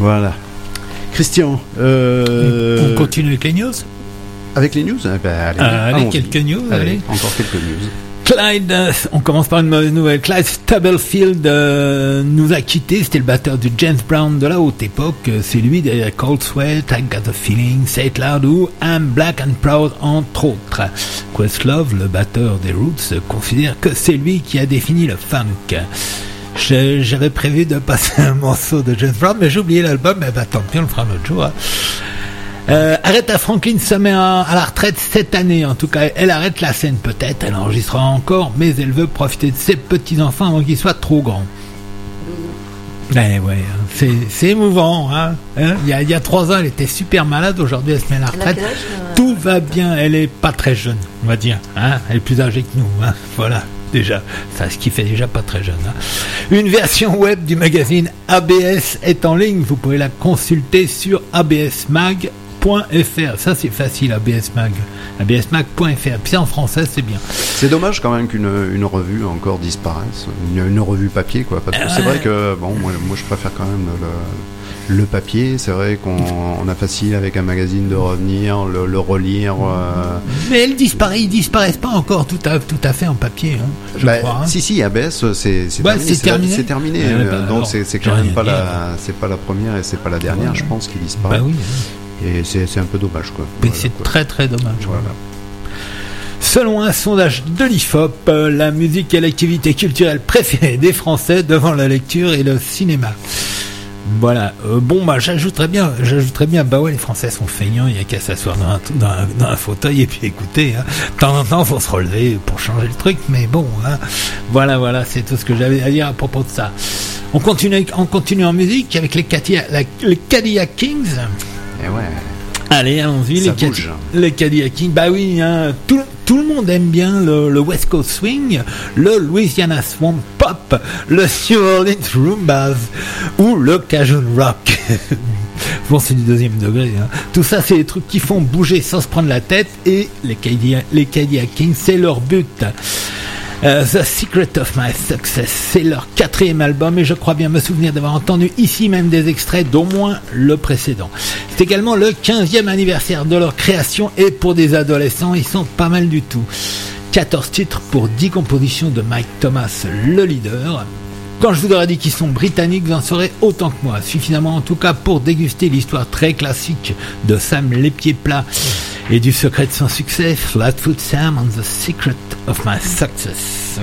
Voilà. Christian, euh... on continue avec les news. Avec les news, eh ben, allez, euh, allez allons-y. quelques news. Allez, Allez. encore quelques news. Clyde, euh, on commence par une mauvaise nouvelle. Clyde Stubblefield euh, nous a quittés. C'était le batteur du James Brown de la haute époque. C'est lui derrière Cold Sweat, I Got a Feeling, Say It Loud ou I'm Black and Proud, entre autres. Questlove, le batteur des Roots, considère que c'est lui qui a défini le funk. Je- J'avais prévu de passer un morceau de James Brown, mais j'ai oublié l'album. Mais bah, tant pis, on le fera un autre jour. Hein. Euh, Aretha Franklin se met à, à la retraite cette année. En tout cas, elle arrête la scène peut-être. Elle enregistrera encore, mais elle veut profiter de ses petits-enfants avant qu'ils soient trop grands. Eh ouais, hein, c'est, c'est émouvant. Hein, hein il, y a, il y a trois ans, elle était super malade. Aujourd'hui, elle se met à la Elle a retraite. quel âge, euh Tout va bien. Elle est pas très jeune, on va dire. Hein, elle est plus âgée que nous. Hein, voilà. Déjà, ça, ce qui fait déjà pas très jeune. Hein. Une version web du magazine A B S est en ligne. Vous pouvez la consulter sur a b s mag point f r. Ça, c'est facile, A B S Mag. a b s mag point f r. Puis c'est en français, c'est bien. C'est dommage quand même qu'une une revue encore disparaisse, une, une revue papier, quoi. Parce que c'est vrai que bon, moi, moi je préfère quand même le, le papier. C'est vrai qu'on on a facile avec un magazine de revenir, le, le relire. Euh... Mais elles disparaissent, ils disparaissent pas encore tout à, tout à fait en papier, hein, je Bah, crois. Hein. Si si, A B S c'est c'est Ouais, terminé. c'est terminé. C'est terminé. Ouais, Euh, bah, Donc alors, c'est c'est j'ai quand même rien pas à dire. la c'est pas la première et c'est pas la dernière, Ouais. je pense, qui disparaît. Bah oui. Et c'est c'est un peu dommage, quoi. Mais Voilà, c'est quoi. très très dommage. Voilà. Selon un sondage de l'I F O P, euh, la musique est l'activité culturelle préférée des Français devant la lecture et le cinéma. Voilà. Euh, bon, bah, j'ajouterais bien, j'ajouterais bien, bah ouais, les Français sont feignants, il y a qu'à s'asseoir dans un, dans, un, dans un fauteuil et puis écouter, hein. De temps en temps, faut se relever pour changer le truc, mais bon, hein. Voilà, voilà, c'est tout ce que j'avais à dire à propos de ça. On continue, on continue en musique avec les Cadillac, la- les Cadillac Kings. Et ouais. Allez, allons-y, Ça les, Cadi- bouge. les Cadillac Kings. Bah oui, hein, tout, tout le monde aime bien le, le West Coast Swing, le Louisiana Swamp Pop, le New Orleans Rumbas ou le Cajun Rock. Bon, c'est du deuxième degré. Hein. Tout ça, c'est des trucs qui font bouger sans se prendre la tête, et les Cadillac, les Cadillac Kings, c'est leur but. Euh, The Secret of My Success, c'est leur quatrième album et je crois bien me souvenir d'avoir entendu ici même des extraits d'au moins le précédent. C'est également le quinzième anniversaire de leur création et pour des adolescents, ils sont pas mal du tout. quatorze titres pour dix compositions de Mike Thomas, le leader. Quand je vous aurais dit qu'ils sont britanniques, vous en saurez autant que moi. Suffisamment en tout cas pour déguster l'histoire très classique de Sam les pieds plats et du secret de son succès, Flatfoot Sam and the Secret of My Success.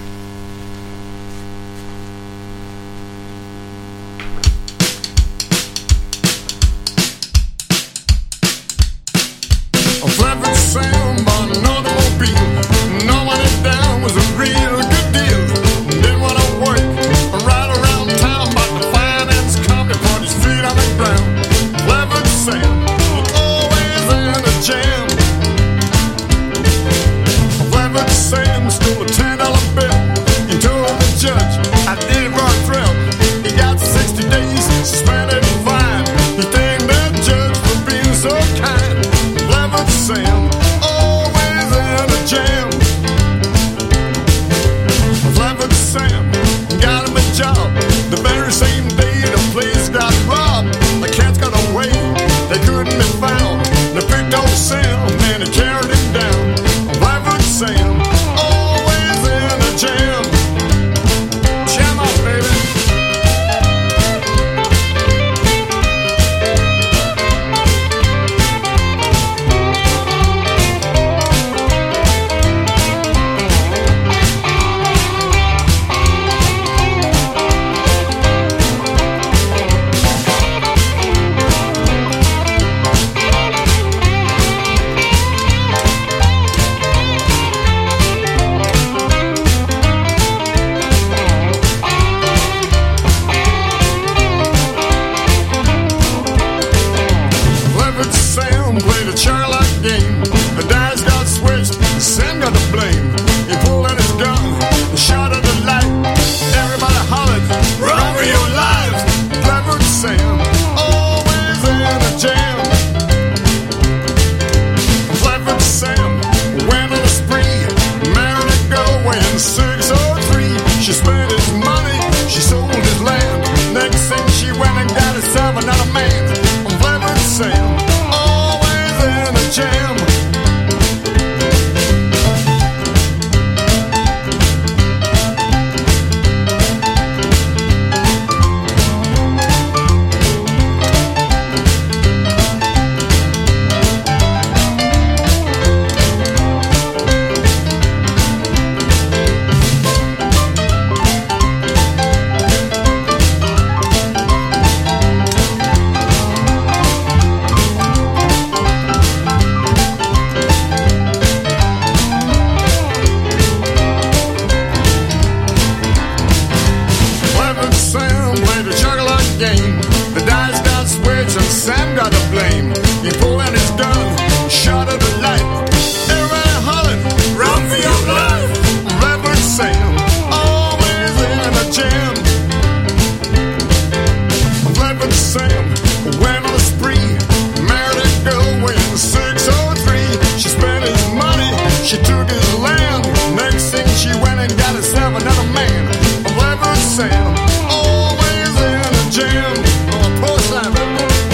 A Flatfoot Sam on an automobile. Knowing it down was a real good deal. Didn't want to work right around town, but the finance company put his feet on the ground. Flatfoot Sam was always in a jam. Flatfoot Sam stole a ten dollar bill. game. The dice got switched and Sam got to blame. He pulled out his gun, shot at the light. Everybody hollered, run for your life. Reverend Sam, always in a jam. Reverend Sam went on a spree, married a girl weighing six oh three. She spent his money, she took his land. Next thing she went and got herself another man. Reverend Sam, always in a jam. Oh, poor Simon.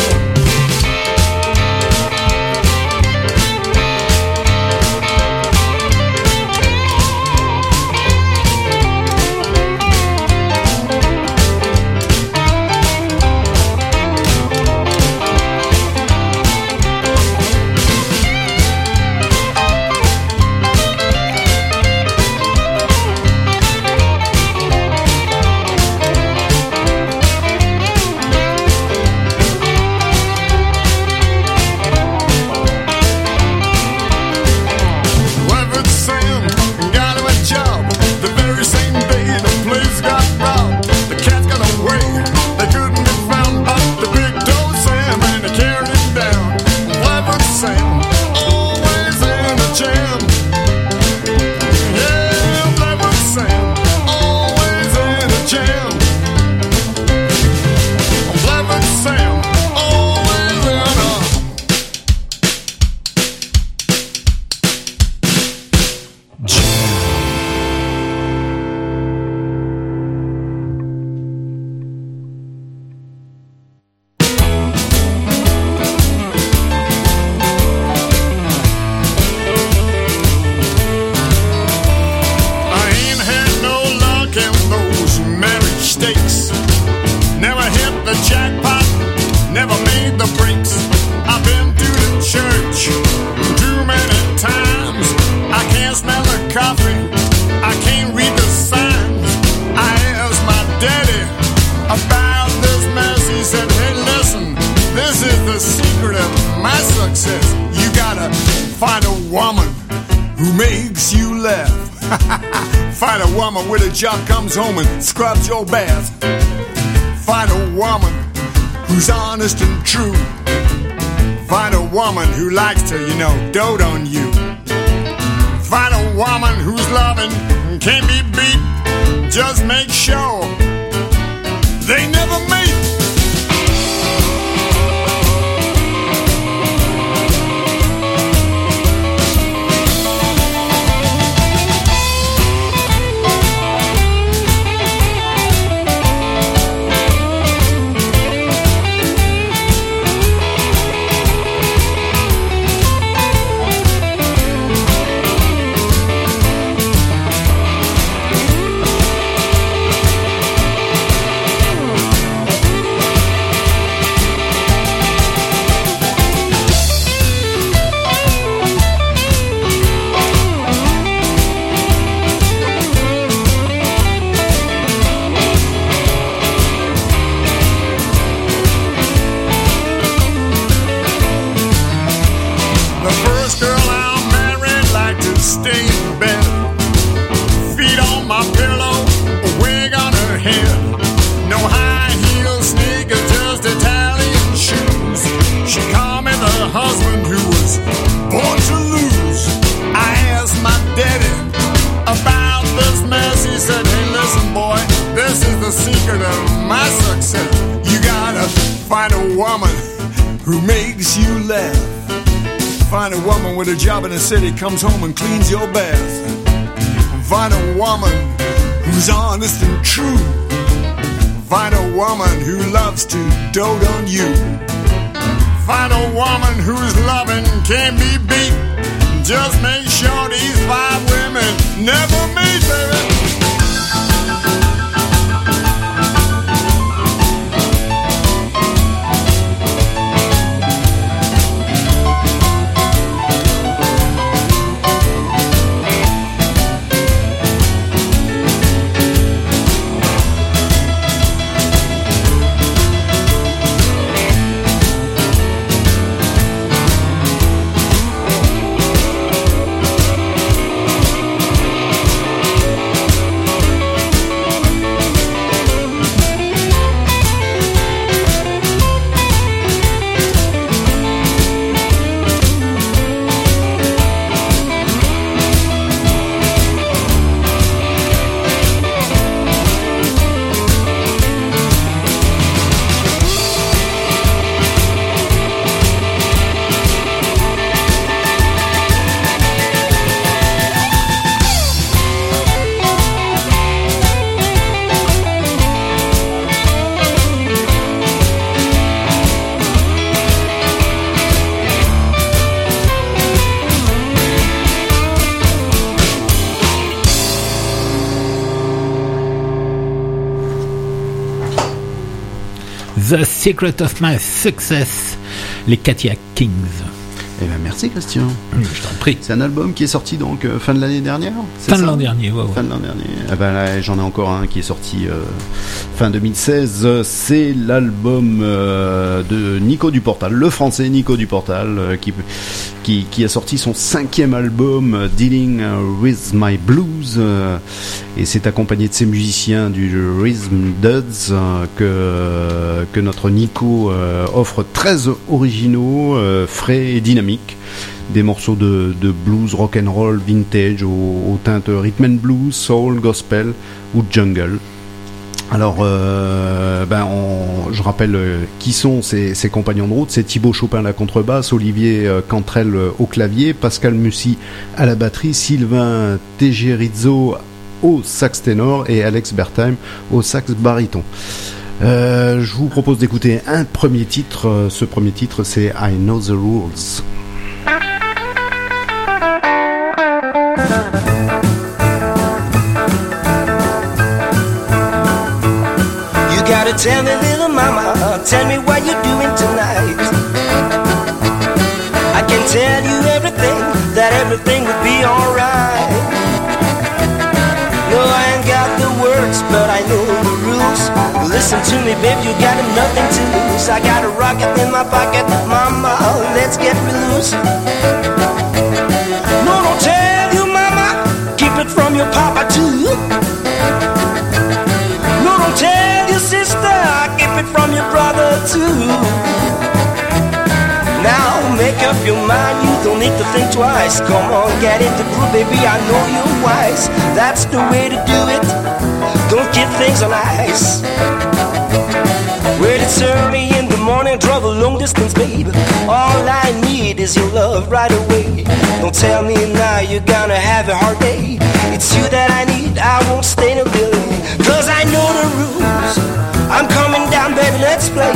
Jock comes home and scrubs your bath. Find a woman who's honest and true. Find a woman who likes to, you know, dote on you. Find a woman who's loving and can't be beat. Just make sure they never meet. Find a woman with a job in the city, comes home and cleans your bath. Find a woman who's honest and true. Find a woman who loves to dote on you. Find a woman who's loving can't be beat. Just make sure these five women never meet, baby. The Secret of My Success, les Katia Kings. Eh ben merci Christian. Je t'en prie. C'est un album qui est sorti donc euh, fin de l'année dernière. Fin de l'an dernier, ouais, ouais. Fin de l'an dernier. Eh ben là, j'en ai encore un qui est sorti euh, fin deux mille seize. C'est l'album euh, de Nico Duportal, le français Nico Duportal, euh, qui, qui qui a sorti son cinquième album euh, Dealing with My Blues, euh, et c'est accompagné de ses musiciens du Rhythm Duds euh, que que notre Nico euh, offre treize originaux, euh, frais et dynamiques. Des morceaux de, de blues, rock and roll, vintage, aux, aux teintes rhythm and blues, soul, gospel ou jungle. Alors, euh, ben, on, je rappelle euh, qui sont ses, ses compagnons de route. C'est Thibaut Chopin à la contrebasse, Olivier euh, Cantrell euh, au clavier, Pascal Mussy à la batterie, Sylvain Tegerizzo au sax ténor et Alex Bertheim au sax baryton. Euh, je vous propose d'écouter un premier titre. Euh, ce premier titre, c'est I Know the Rules. You gotta tell me, little mama, tell me what you're doing tonight. I can tell you everything, that everything will be alright. No, I ain't got the words, but I know the rules. Listen to me, babe, you got nothing to lose. I got a rocket in my pocket, mama, let's get loose. No, don't tell you, mama, keep it from your papa too. No, don't tell your sister, keep it from your brother too. Now make up your mind, you don't need to think twice. Come on, get in the groove, baby, I know you're wise. That's the way to do it, don't keep things on ice. Well, it's early in the morning, travel long distance, babe. All I need is your love right away. Don't tell me now you're gonna have a hard day. It's you that I need, I won't stay no delay. Cause I know the rules, I'm coming down, baby, let's play.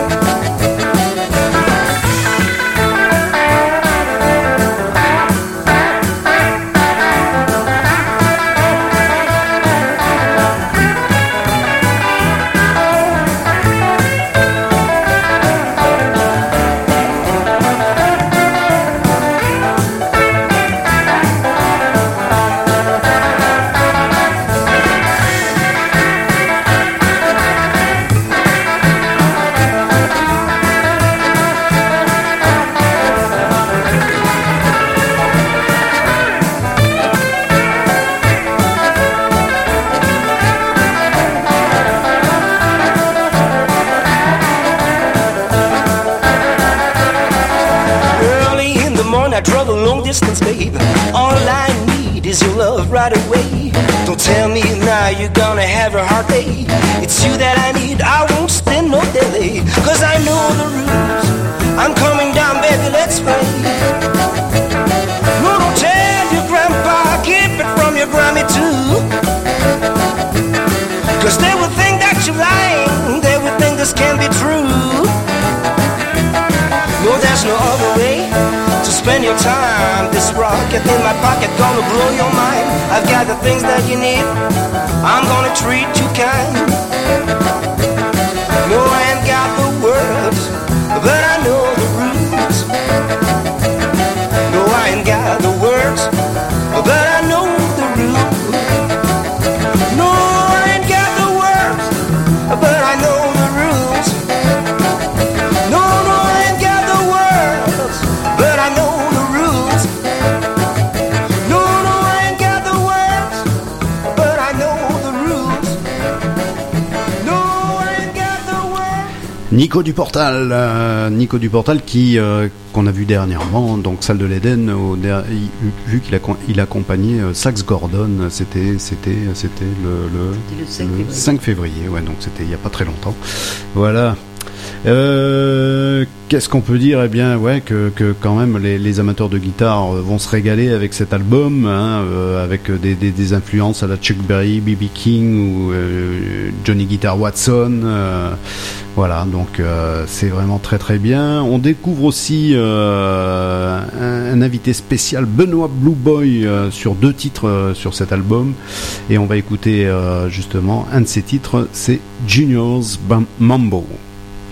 I drove a long distance, babe. All I need is your love right away. Don't tell me now you're gonna have a hard day. It's you that I need, I won't stand no delay. Cause I know the rules, I'm coming down, baby, let's play. No, don't tell your grandpa, keep it from your Grammy too. Cause they will think that you're lying, they will think this can't be true. No, there's no other way to spend your time. This rocket in my pocket gonna blow your mind. I've got the things that you need, I'm gonna treat you kind. No, I ain't got the words, but I know the rules. No, I ain't got the words, but I know the rules. No, I ain't got the words, but I know the rules. No, no, I ain't got the words, but I know the rules. No, no, I ain't got the words, but I know the rules. No, I ain't got the words. Nico Duportal, euh, Nico Duportal qui euh, qu'on a vu dernièrement, donc Salle de l'Éden, au, vu qu'il a il accompagnait euh, Sax Gordon, c'était c'était c'était le, le, le, cinq, le février. cinq février, ouais, donc c'était il y a pas très longtemps. Voilà. Euh, qu'est-ce qu'on peut dire? Eh bien, ouais, que, que quand même les, les amateurs de guitare vont se régaler avec cet album, hein, euh, avec des, des, des influences à la Chuck Berry, B B King ou euh, Johnny Guitar Watson. Euh, voilà, donc euh, c'est vraiment très très bien. On découvre aussi euh, un, un invité spécial, Benoît Blue Boy, euh, sur deux titres euh, sur cet album, et on va écouter euh, justement un de ces titres, c'est Junior's Mambo.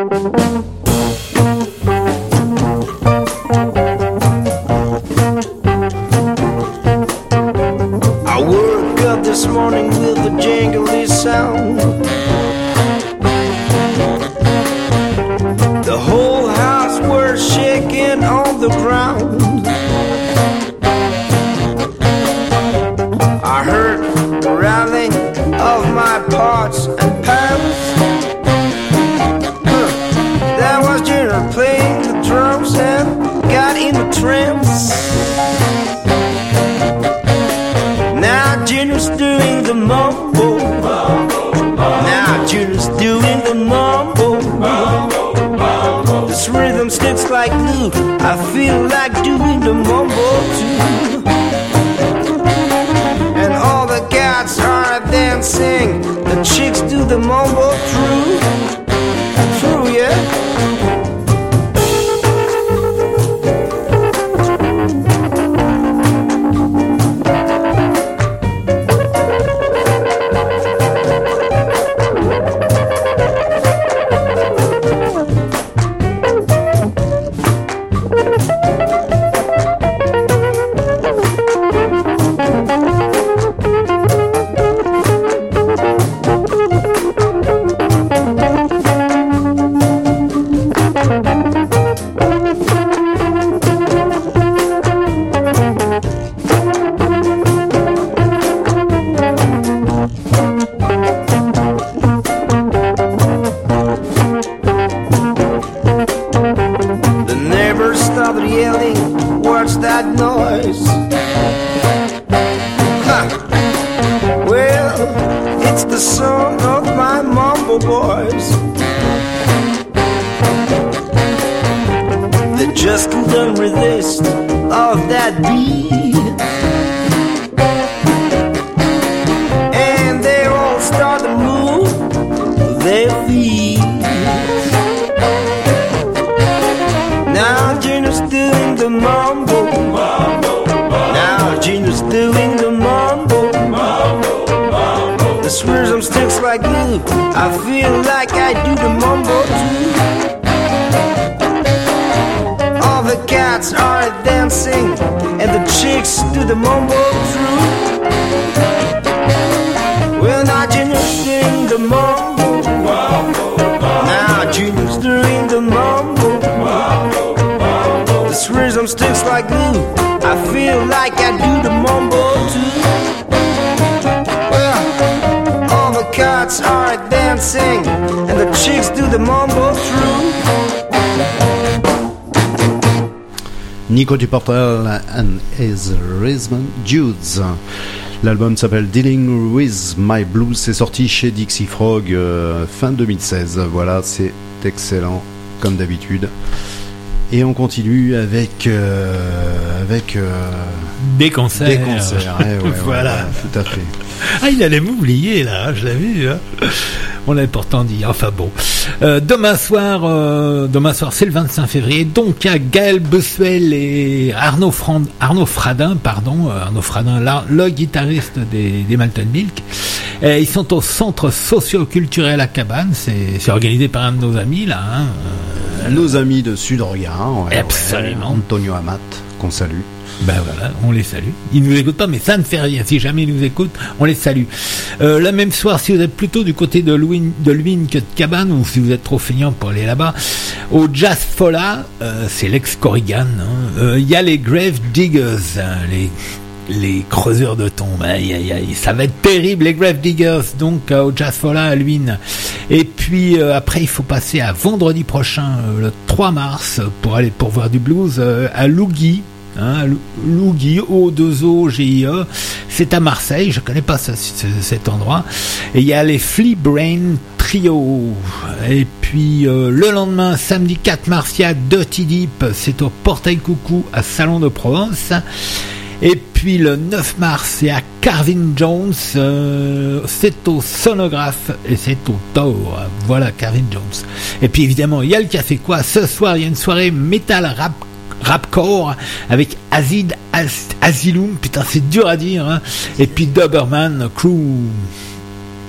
I woke up this morning with a jangly sound. The whole house was shaking on the ground. I heard the rattling of my pots and pans. Huh. There was Junior playing the drums and got in a trance. Now Junior's doing the mumbo. Now Junior's doing the mumbo. This rhythm sticks like glue. I feel like doing the mumbo too. And all the cats are dancing. The chicks do the mumbo true. True, yeah. I feel like I do the mumbo too. All the cats are dancing and the chicks do the mumbo too. Well, now Junior's doing the mumbo. Now Junior's doing the mumbo. This rhythm sticks like glue. I feel like I do the mumbo too. Cats are dancing and the chicks do the mumbo true. Nico Duportal and his Rhythm Dudes. L'album s'appelle Dealing with My Blues. C'est sorti chez Dixie Frog euh, fin deux mille seize. Voilà, c'est excellent comme d'habitude. Et on continue avec euh, avec euh, des concerts. Des concerts. Ouais, ouais, voilà, ouais, tout à fait. Ah, il allait m'oublier là, je l'ai vu. Hein. On l'avait pourtant dit. Enfin bon. Euh, demain soir, euh, demain soir, c'est le vingt-cinq février. Donc il y a Gaël Bussuel et Arnaud Frand, Arnaud Fradin, pardon, euh, Arnaud Fradin, là, le guitariste des, des Malton Milk. Et ils sont au centre socio-culturel à Cabane. C'est, c'est organisé par un de nos amis là. Hein. Euh, nos amis de Sud-Orient. Ouais, absolument. Ouais, Antonio Amat, qu'on salue. Ben voilà, on les salue. Ils nous écoutent pas, mais ça ne fait rien. Si jamais ils nous écoutent, on les salue. Euh, la même soir, si vous êtes plutôt du côté de Luynes, de Luynes que de Cabane, ou si vous êtes trop feignant pour aller là-bas, au Jazz Folla, euh, c'est l'ex-Corrigan, il hein, euh, y a les Grave Diggers, hein, les les creuseurs de tombes. Aïe, aïe, aïe, ça va être terrible, les Grave Diggers, donc euh, au Jazz Folla à Luynes. Et puis euh, après, il faut passer à vendredi prochain, euh, le trois mars, pour aller pour voir du blues euh, à Lougui. Hein, Lougui, O deux O G I E, c'est à Marseille, je connais pas ce, ce, cet endroit. Et il y a les Flea Brain Trio. Et puis euh, le lendemain, samedi quatre mars, il y a Dirty Deep, c'est au Portail Coucou à Salon de Provence. Et puis le neuf mars, c'est à Carvin Jones, euh, c'est au Sonographe et c'est au Tour. Voilà, Carvin Jones. Et puis évidemment, il y a le Café Quoi. Ce soir, il y a une soirée metal rap rapcore avec Azid Az- Azilum, putain c'est dur à dire, hein. Et puis Doberman Crew.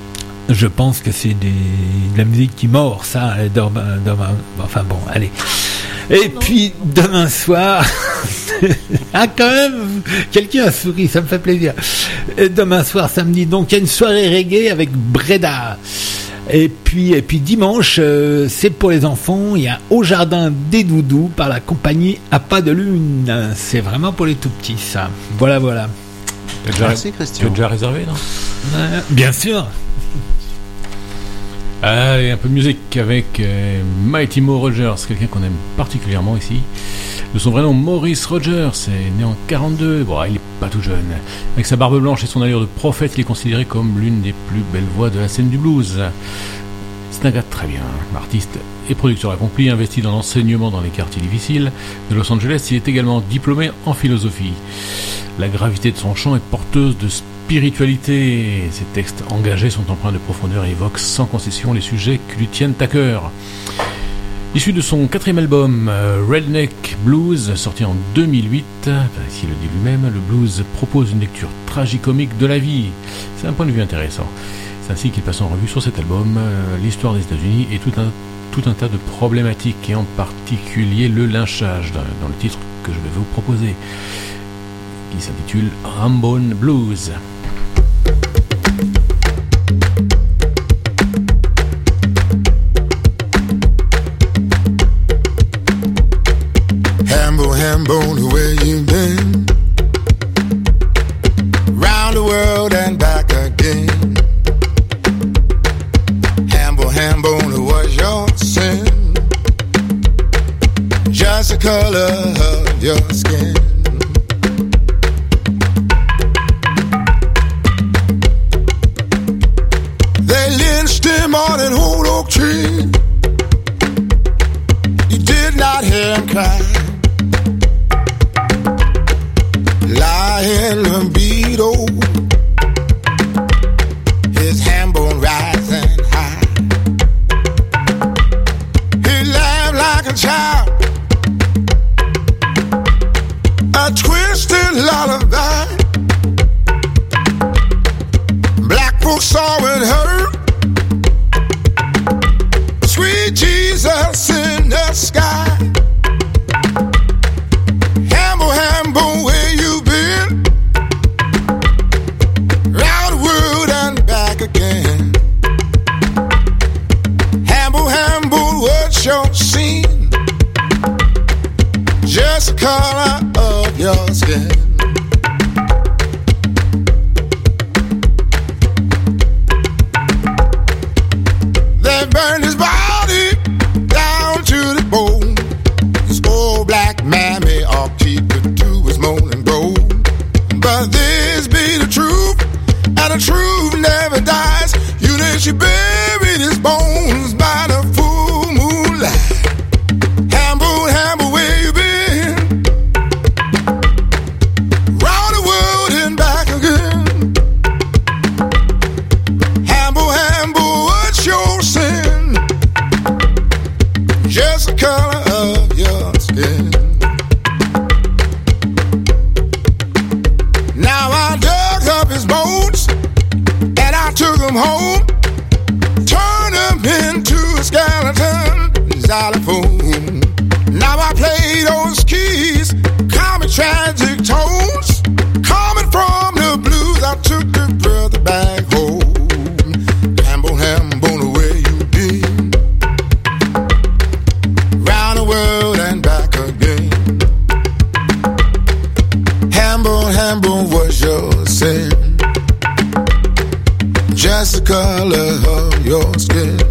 Je pense que c'est des, de la musique qui mord, ça. Demain, demain, enfin bon, allez. Et puis, demain soir... ah, quand même, quelqu'un a souri, ça me fait plaisir. Et demain soir, samedi, donc, il y a une soirée reggae avec Breda. Et puis, et puis dimanche, euh, c'est pour les enfants. Il y a Au Jardin des Doudous par la compagnie À Pas de Lune. C'est vraiment pour les tout petits, ça. Voilà, voilà. Tu as déjà, Merci, Christian. Tu as déjà réservé, non? euh, Bien sûr. Allez, un peu de musique avec euh, Mighty Mo Rogers, quelqu'un qu'on aime particulièrement ici. De son vrai nom, Maurice Rogers, est né en quarante-deux. Bon, il est pas tout jeune. Avec sa barbe blanche et son allure de prophète, il est considéré comme l'une des plus belles voix de la scène du blues. C'est un gars très bien, artiste et producteur accompli, investi dans l'enseignement dans les quartiers difficiles de Los Angeles. Il est également diplômé en philosophie. La gravité de son chant est porteuse de spiritualité. Ses textes engagés sont empreints de profondeur et évoquent sans concession les sujets qui lui tiennent à cœur. Issu de son quatrième album, euh, Redneck Blues, sorti en deux mille huit, enfin, ici il le dit lui-même, le blues propose une lecture tragicomique de la vie. C'est un point de vue intéressant. C'est ainsi qu'il passe en revue sur cet album euh, l'histoire des États-Unis et tout un, tout un tas de problématiques, et en particulier le lynchage, dans, dans le titre que je vais vous proposer, qui s'intitule Ramblin' Blues. Hambo, Hambo, where you been? Round the world and back again. Hambo, Hambo, what's your sin? Just the color of your skin. They lynched him on an old oak tree. You did not hear him cry. Lying the beetle, his hand bone rising high. He laughed like a child, a twisted lullaby. Black folks saw and heard sweet Jesus in the sky. Hambo, Hambo, where you been? Round the world and back again. Hambo, Hambo, what's your scene? Just the color of your skin. They burned his body down to the bone. His old black mammy all keep it to his moaning gold. But this be the truth, and the truth never dies. You know she buried his bones by the full moonlight. Hambo, Hambo, where you been? Round the world and back again. Hambo, Hambo, what's your sin? Just the color of your skin. Now I dug up his bones and I took him home, turned him into a skeleton xylophone. Now I play those keys, call me tragic tones, coming from the blues. I took the brother back home. Hambo, Hambo, where you been? Round the world and back again. Hambo, Hambo, what's your sin? Just the color of your skin.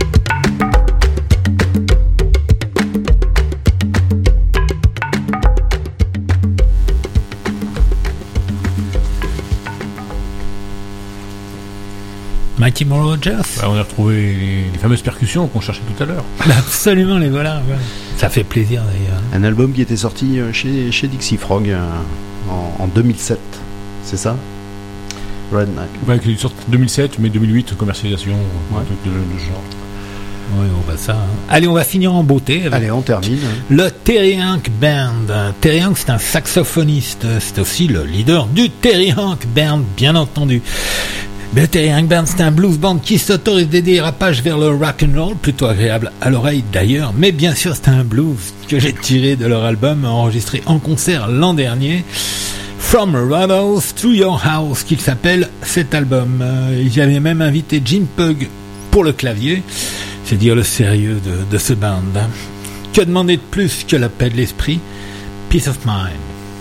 Mighty Mo Rogers. Bah, on a retrouvé les, les fameuses percussions qu'on cherchait tout à l'heure. Absolument, les voilà. voilà. Ça fait plaisir d'ailleurs. Un album qui était sorti euh, chez, chez Dixie Frog euh, en, en deux mille sept, c'est ça? Redneck. Ouais, qui est sorti en deux mille sept, mais deux mille huit, commercialisation, Ouais. un truc de, de ce genre. Oui, on va ça. hein. Allez, on va finir en beauté avec Allez, on termine. le Terry Hank Band. Terry Hank, c'est un saxophoniste. C'est aussi le leader du Terry Hank Band, bien entendu. Terry Hankburn, c'est un blues band qui s'autorise des dérapages vers le rock and roll, plutôt agréable à l'oreille d'ailleurs, mais bien sûr c'est un blues que j'ai tiré de leur album enregistré en concert l'an dernier, From Rados to Your House, qu'il s'appelle cet album. Euh, ils y avaient même invité Jim Pugh pour le clavier, c'est dire le sérieux de, de ce band. Que demander de plus que la paix de l'esprit, Peace of Mind.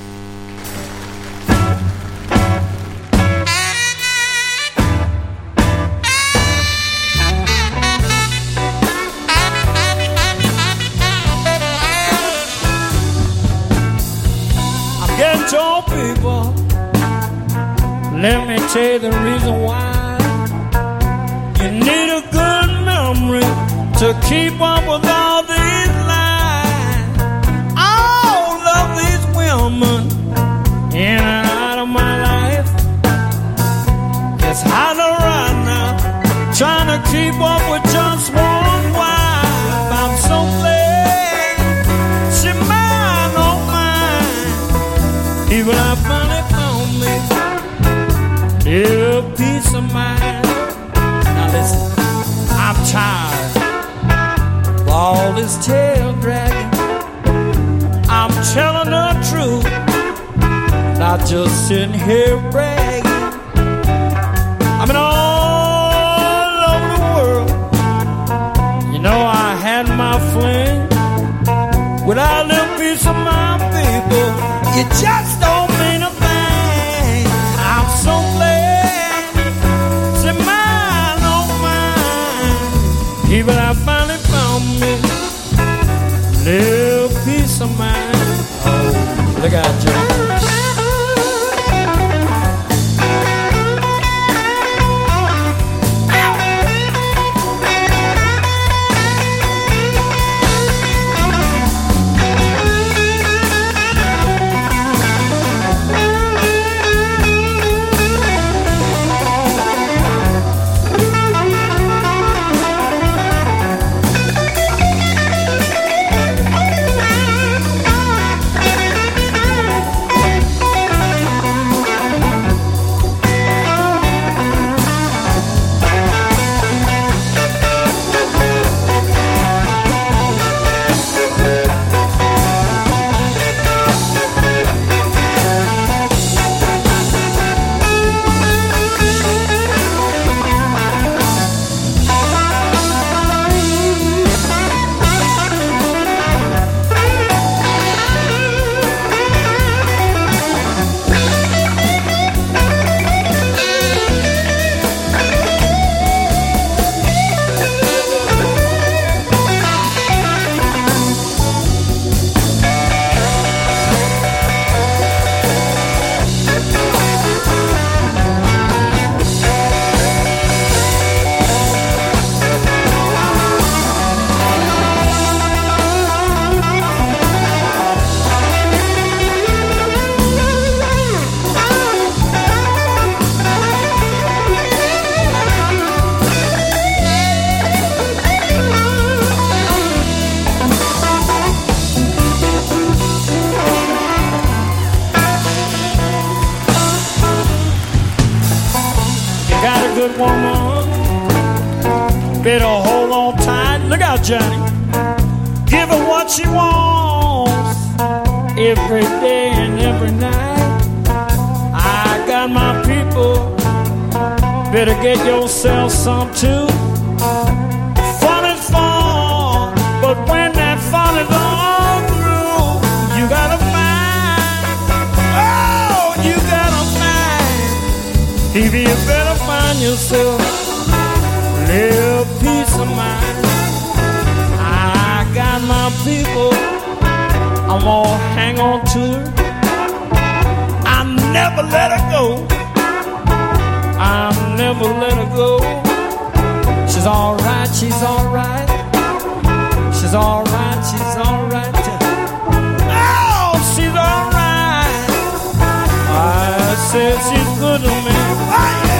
People, let me tell you the reason why. You need a good memory to keep up with all these lies. All of these women in and out of my life. It's hard to run now, trying to keep up with just one wife. I'm so glad she mine, oh mine. Even I finally found me a peace of mind. Now listen, I'm tired of all this tail dragging. I'm telling the truth, not just sitting here bragging. I've been all over the world. You know I had my fling without a little piece of my people. It just don't mean a thing. I'm so glad to mine, oh mine. Even I finally found me a little piece of mind. Oh, look out, Joe. Johnny, give her what she wants every day and every night. I got my people, better get yourself some too. Fun is fun, but when that fun is all through, you gotta find, oh, you gotta find, if you better find yourself a little peace of mind. Got my people, I'm gonna hang on to her. I'll never let her go. I'll never let her go. She's alright, she's alright. She's alright, she's alright. Oh, she's alright. I said she's good to me. Oh, yeah.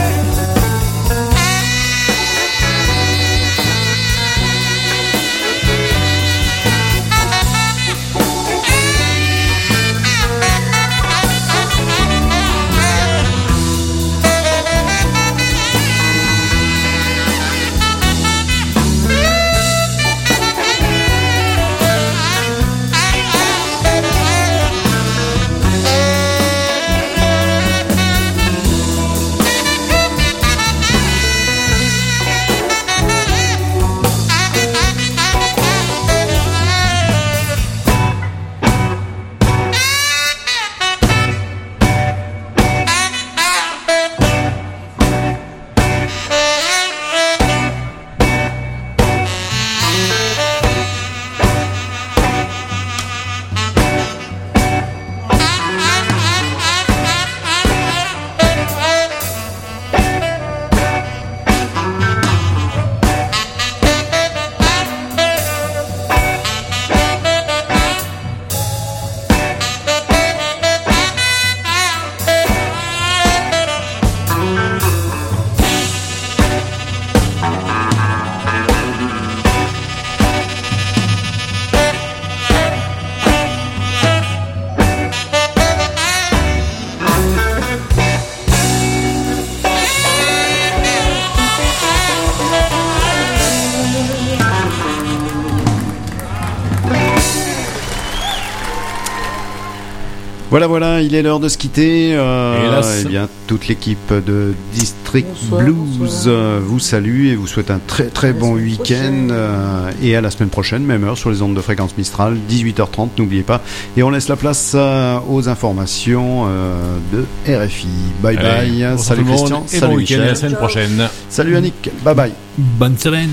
Voilà, voilà, il est l'heure de se quitter. Euh, Hélas. Eh bien, toute l'équipe de District Bonsoir, Blues bonsoir. euh, vous salue et vous souhaite un très très À la bon semaine week-end. prochaine. euh, et à la semaine prochaine, même heure, sur les ondes de fréquence Mistral, dix-huit heures trente, n'oubliez pas. Et on laisse la place euh, aux informations euh, de R F I. Bye Allez, bye. bonsoir Salut tout le monde, Christian. et Salut bon week-end, à la Michel. semaine prochaine. Salut Annick. Bye bye. Bonne semaine.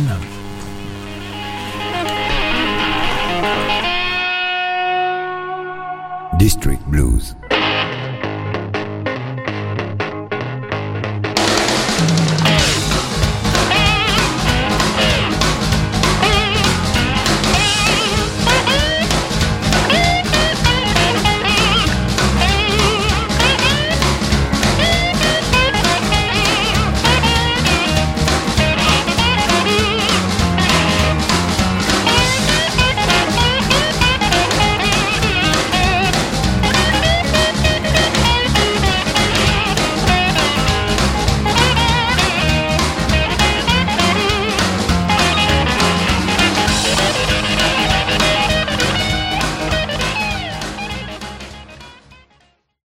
District Blues.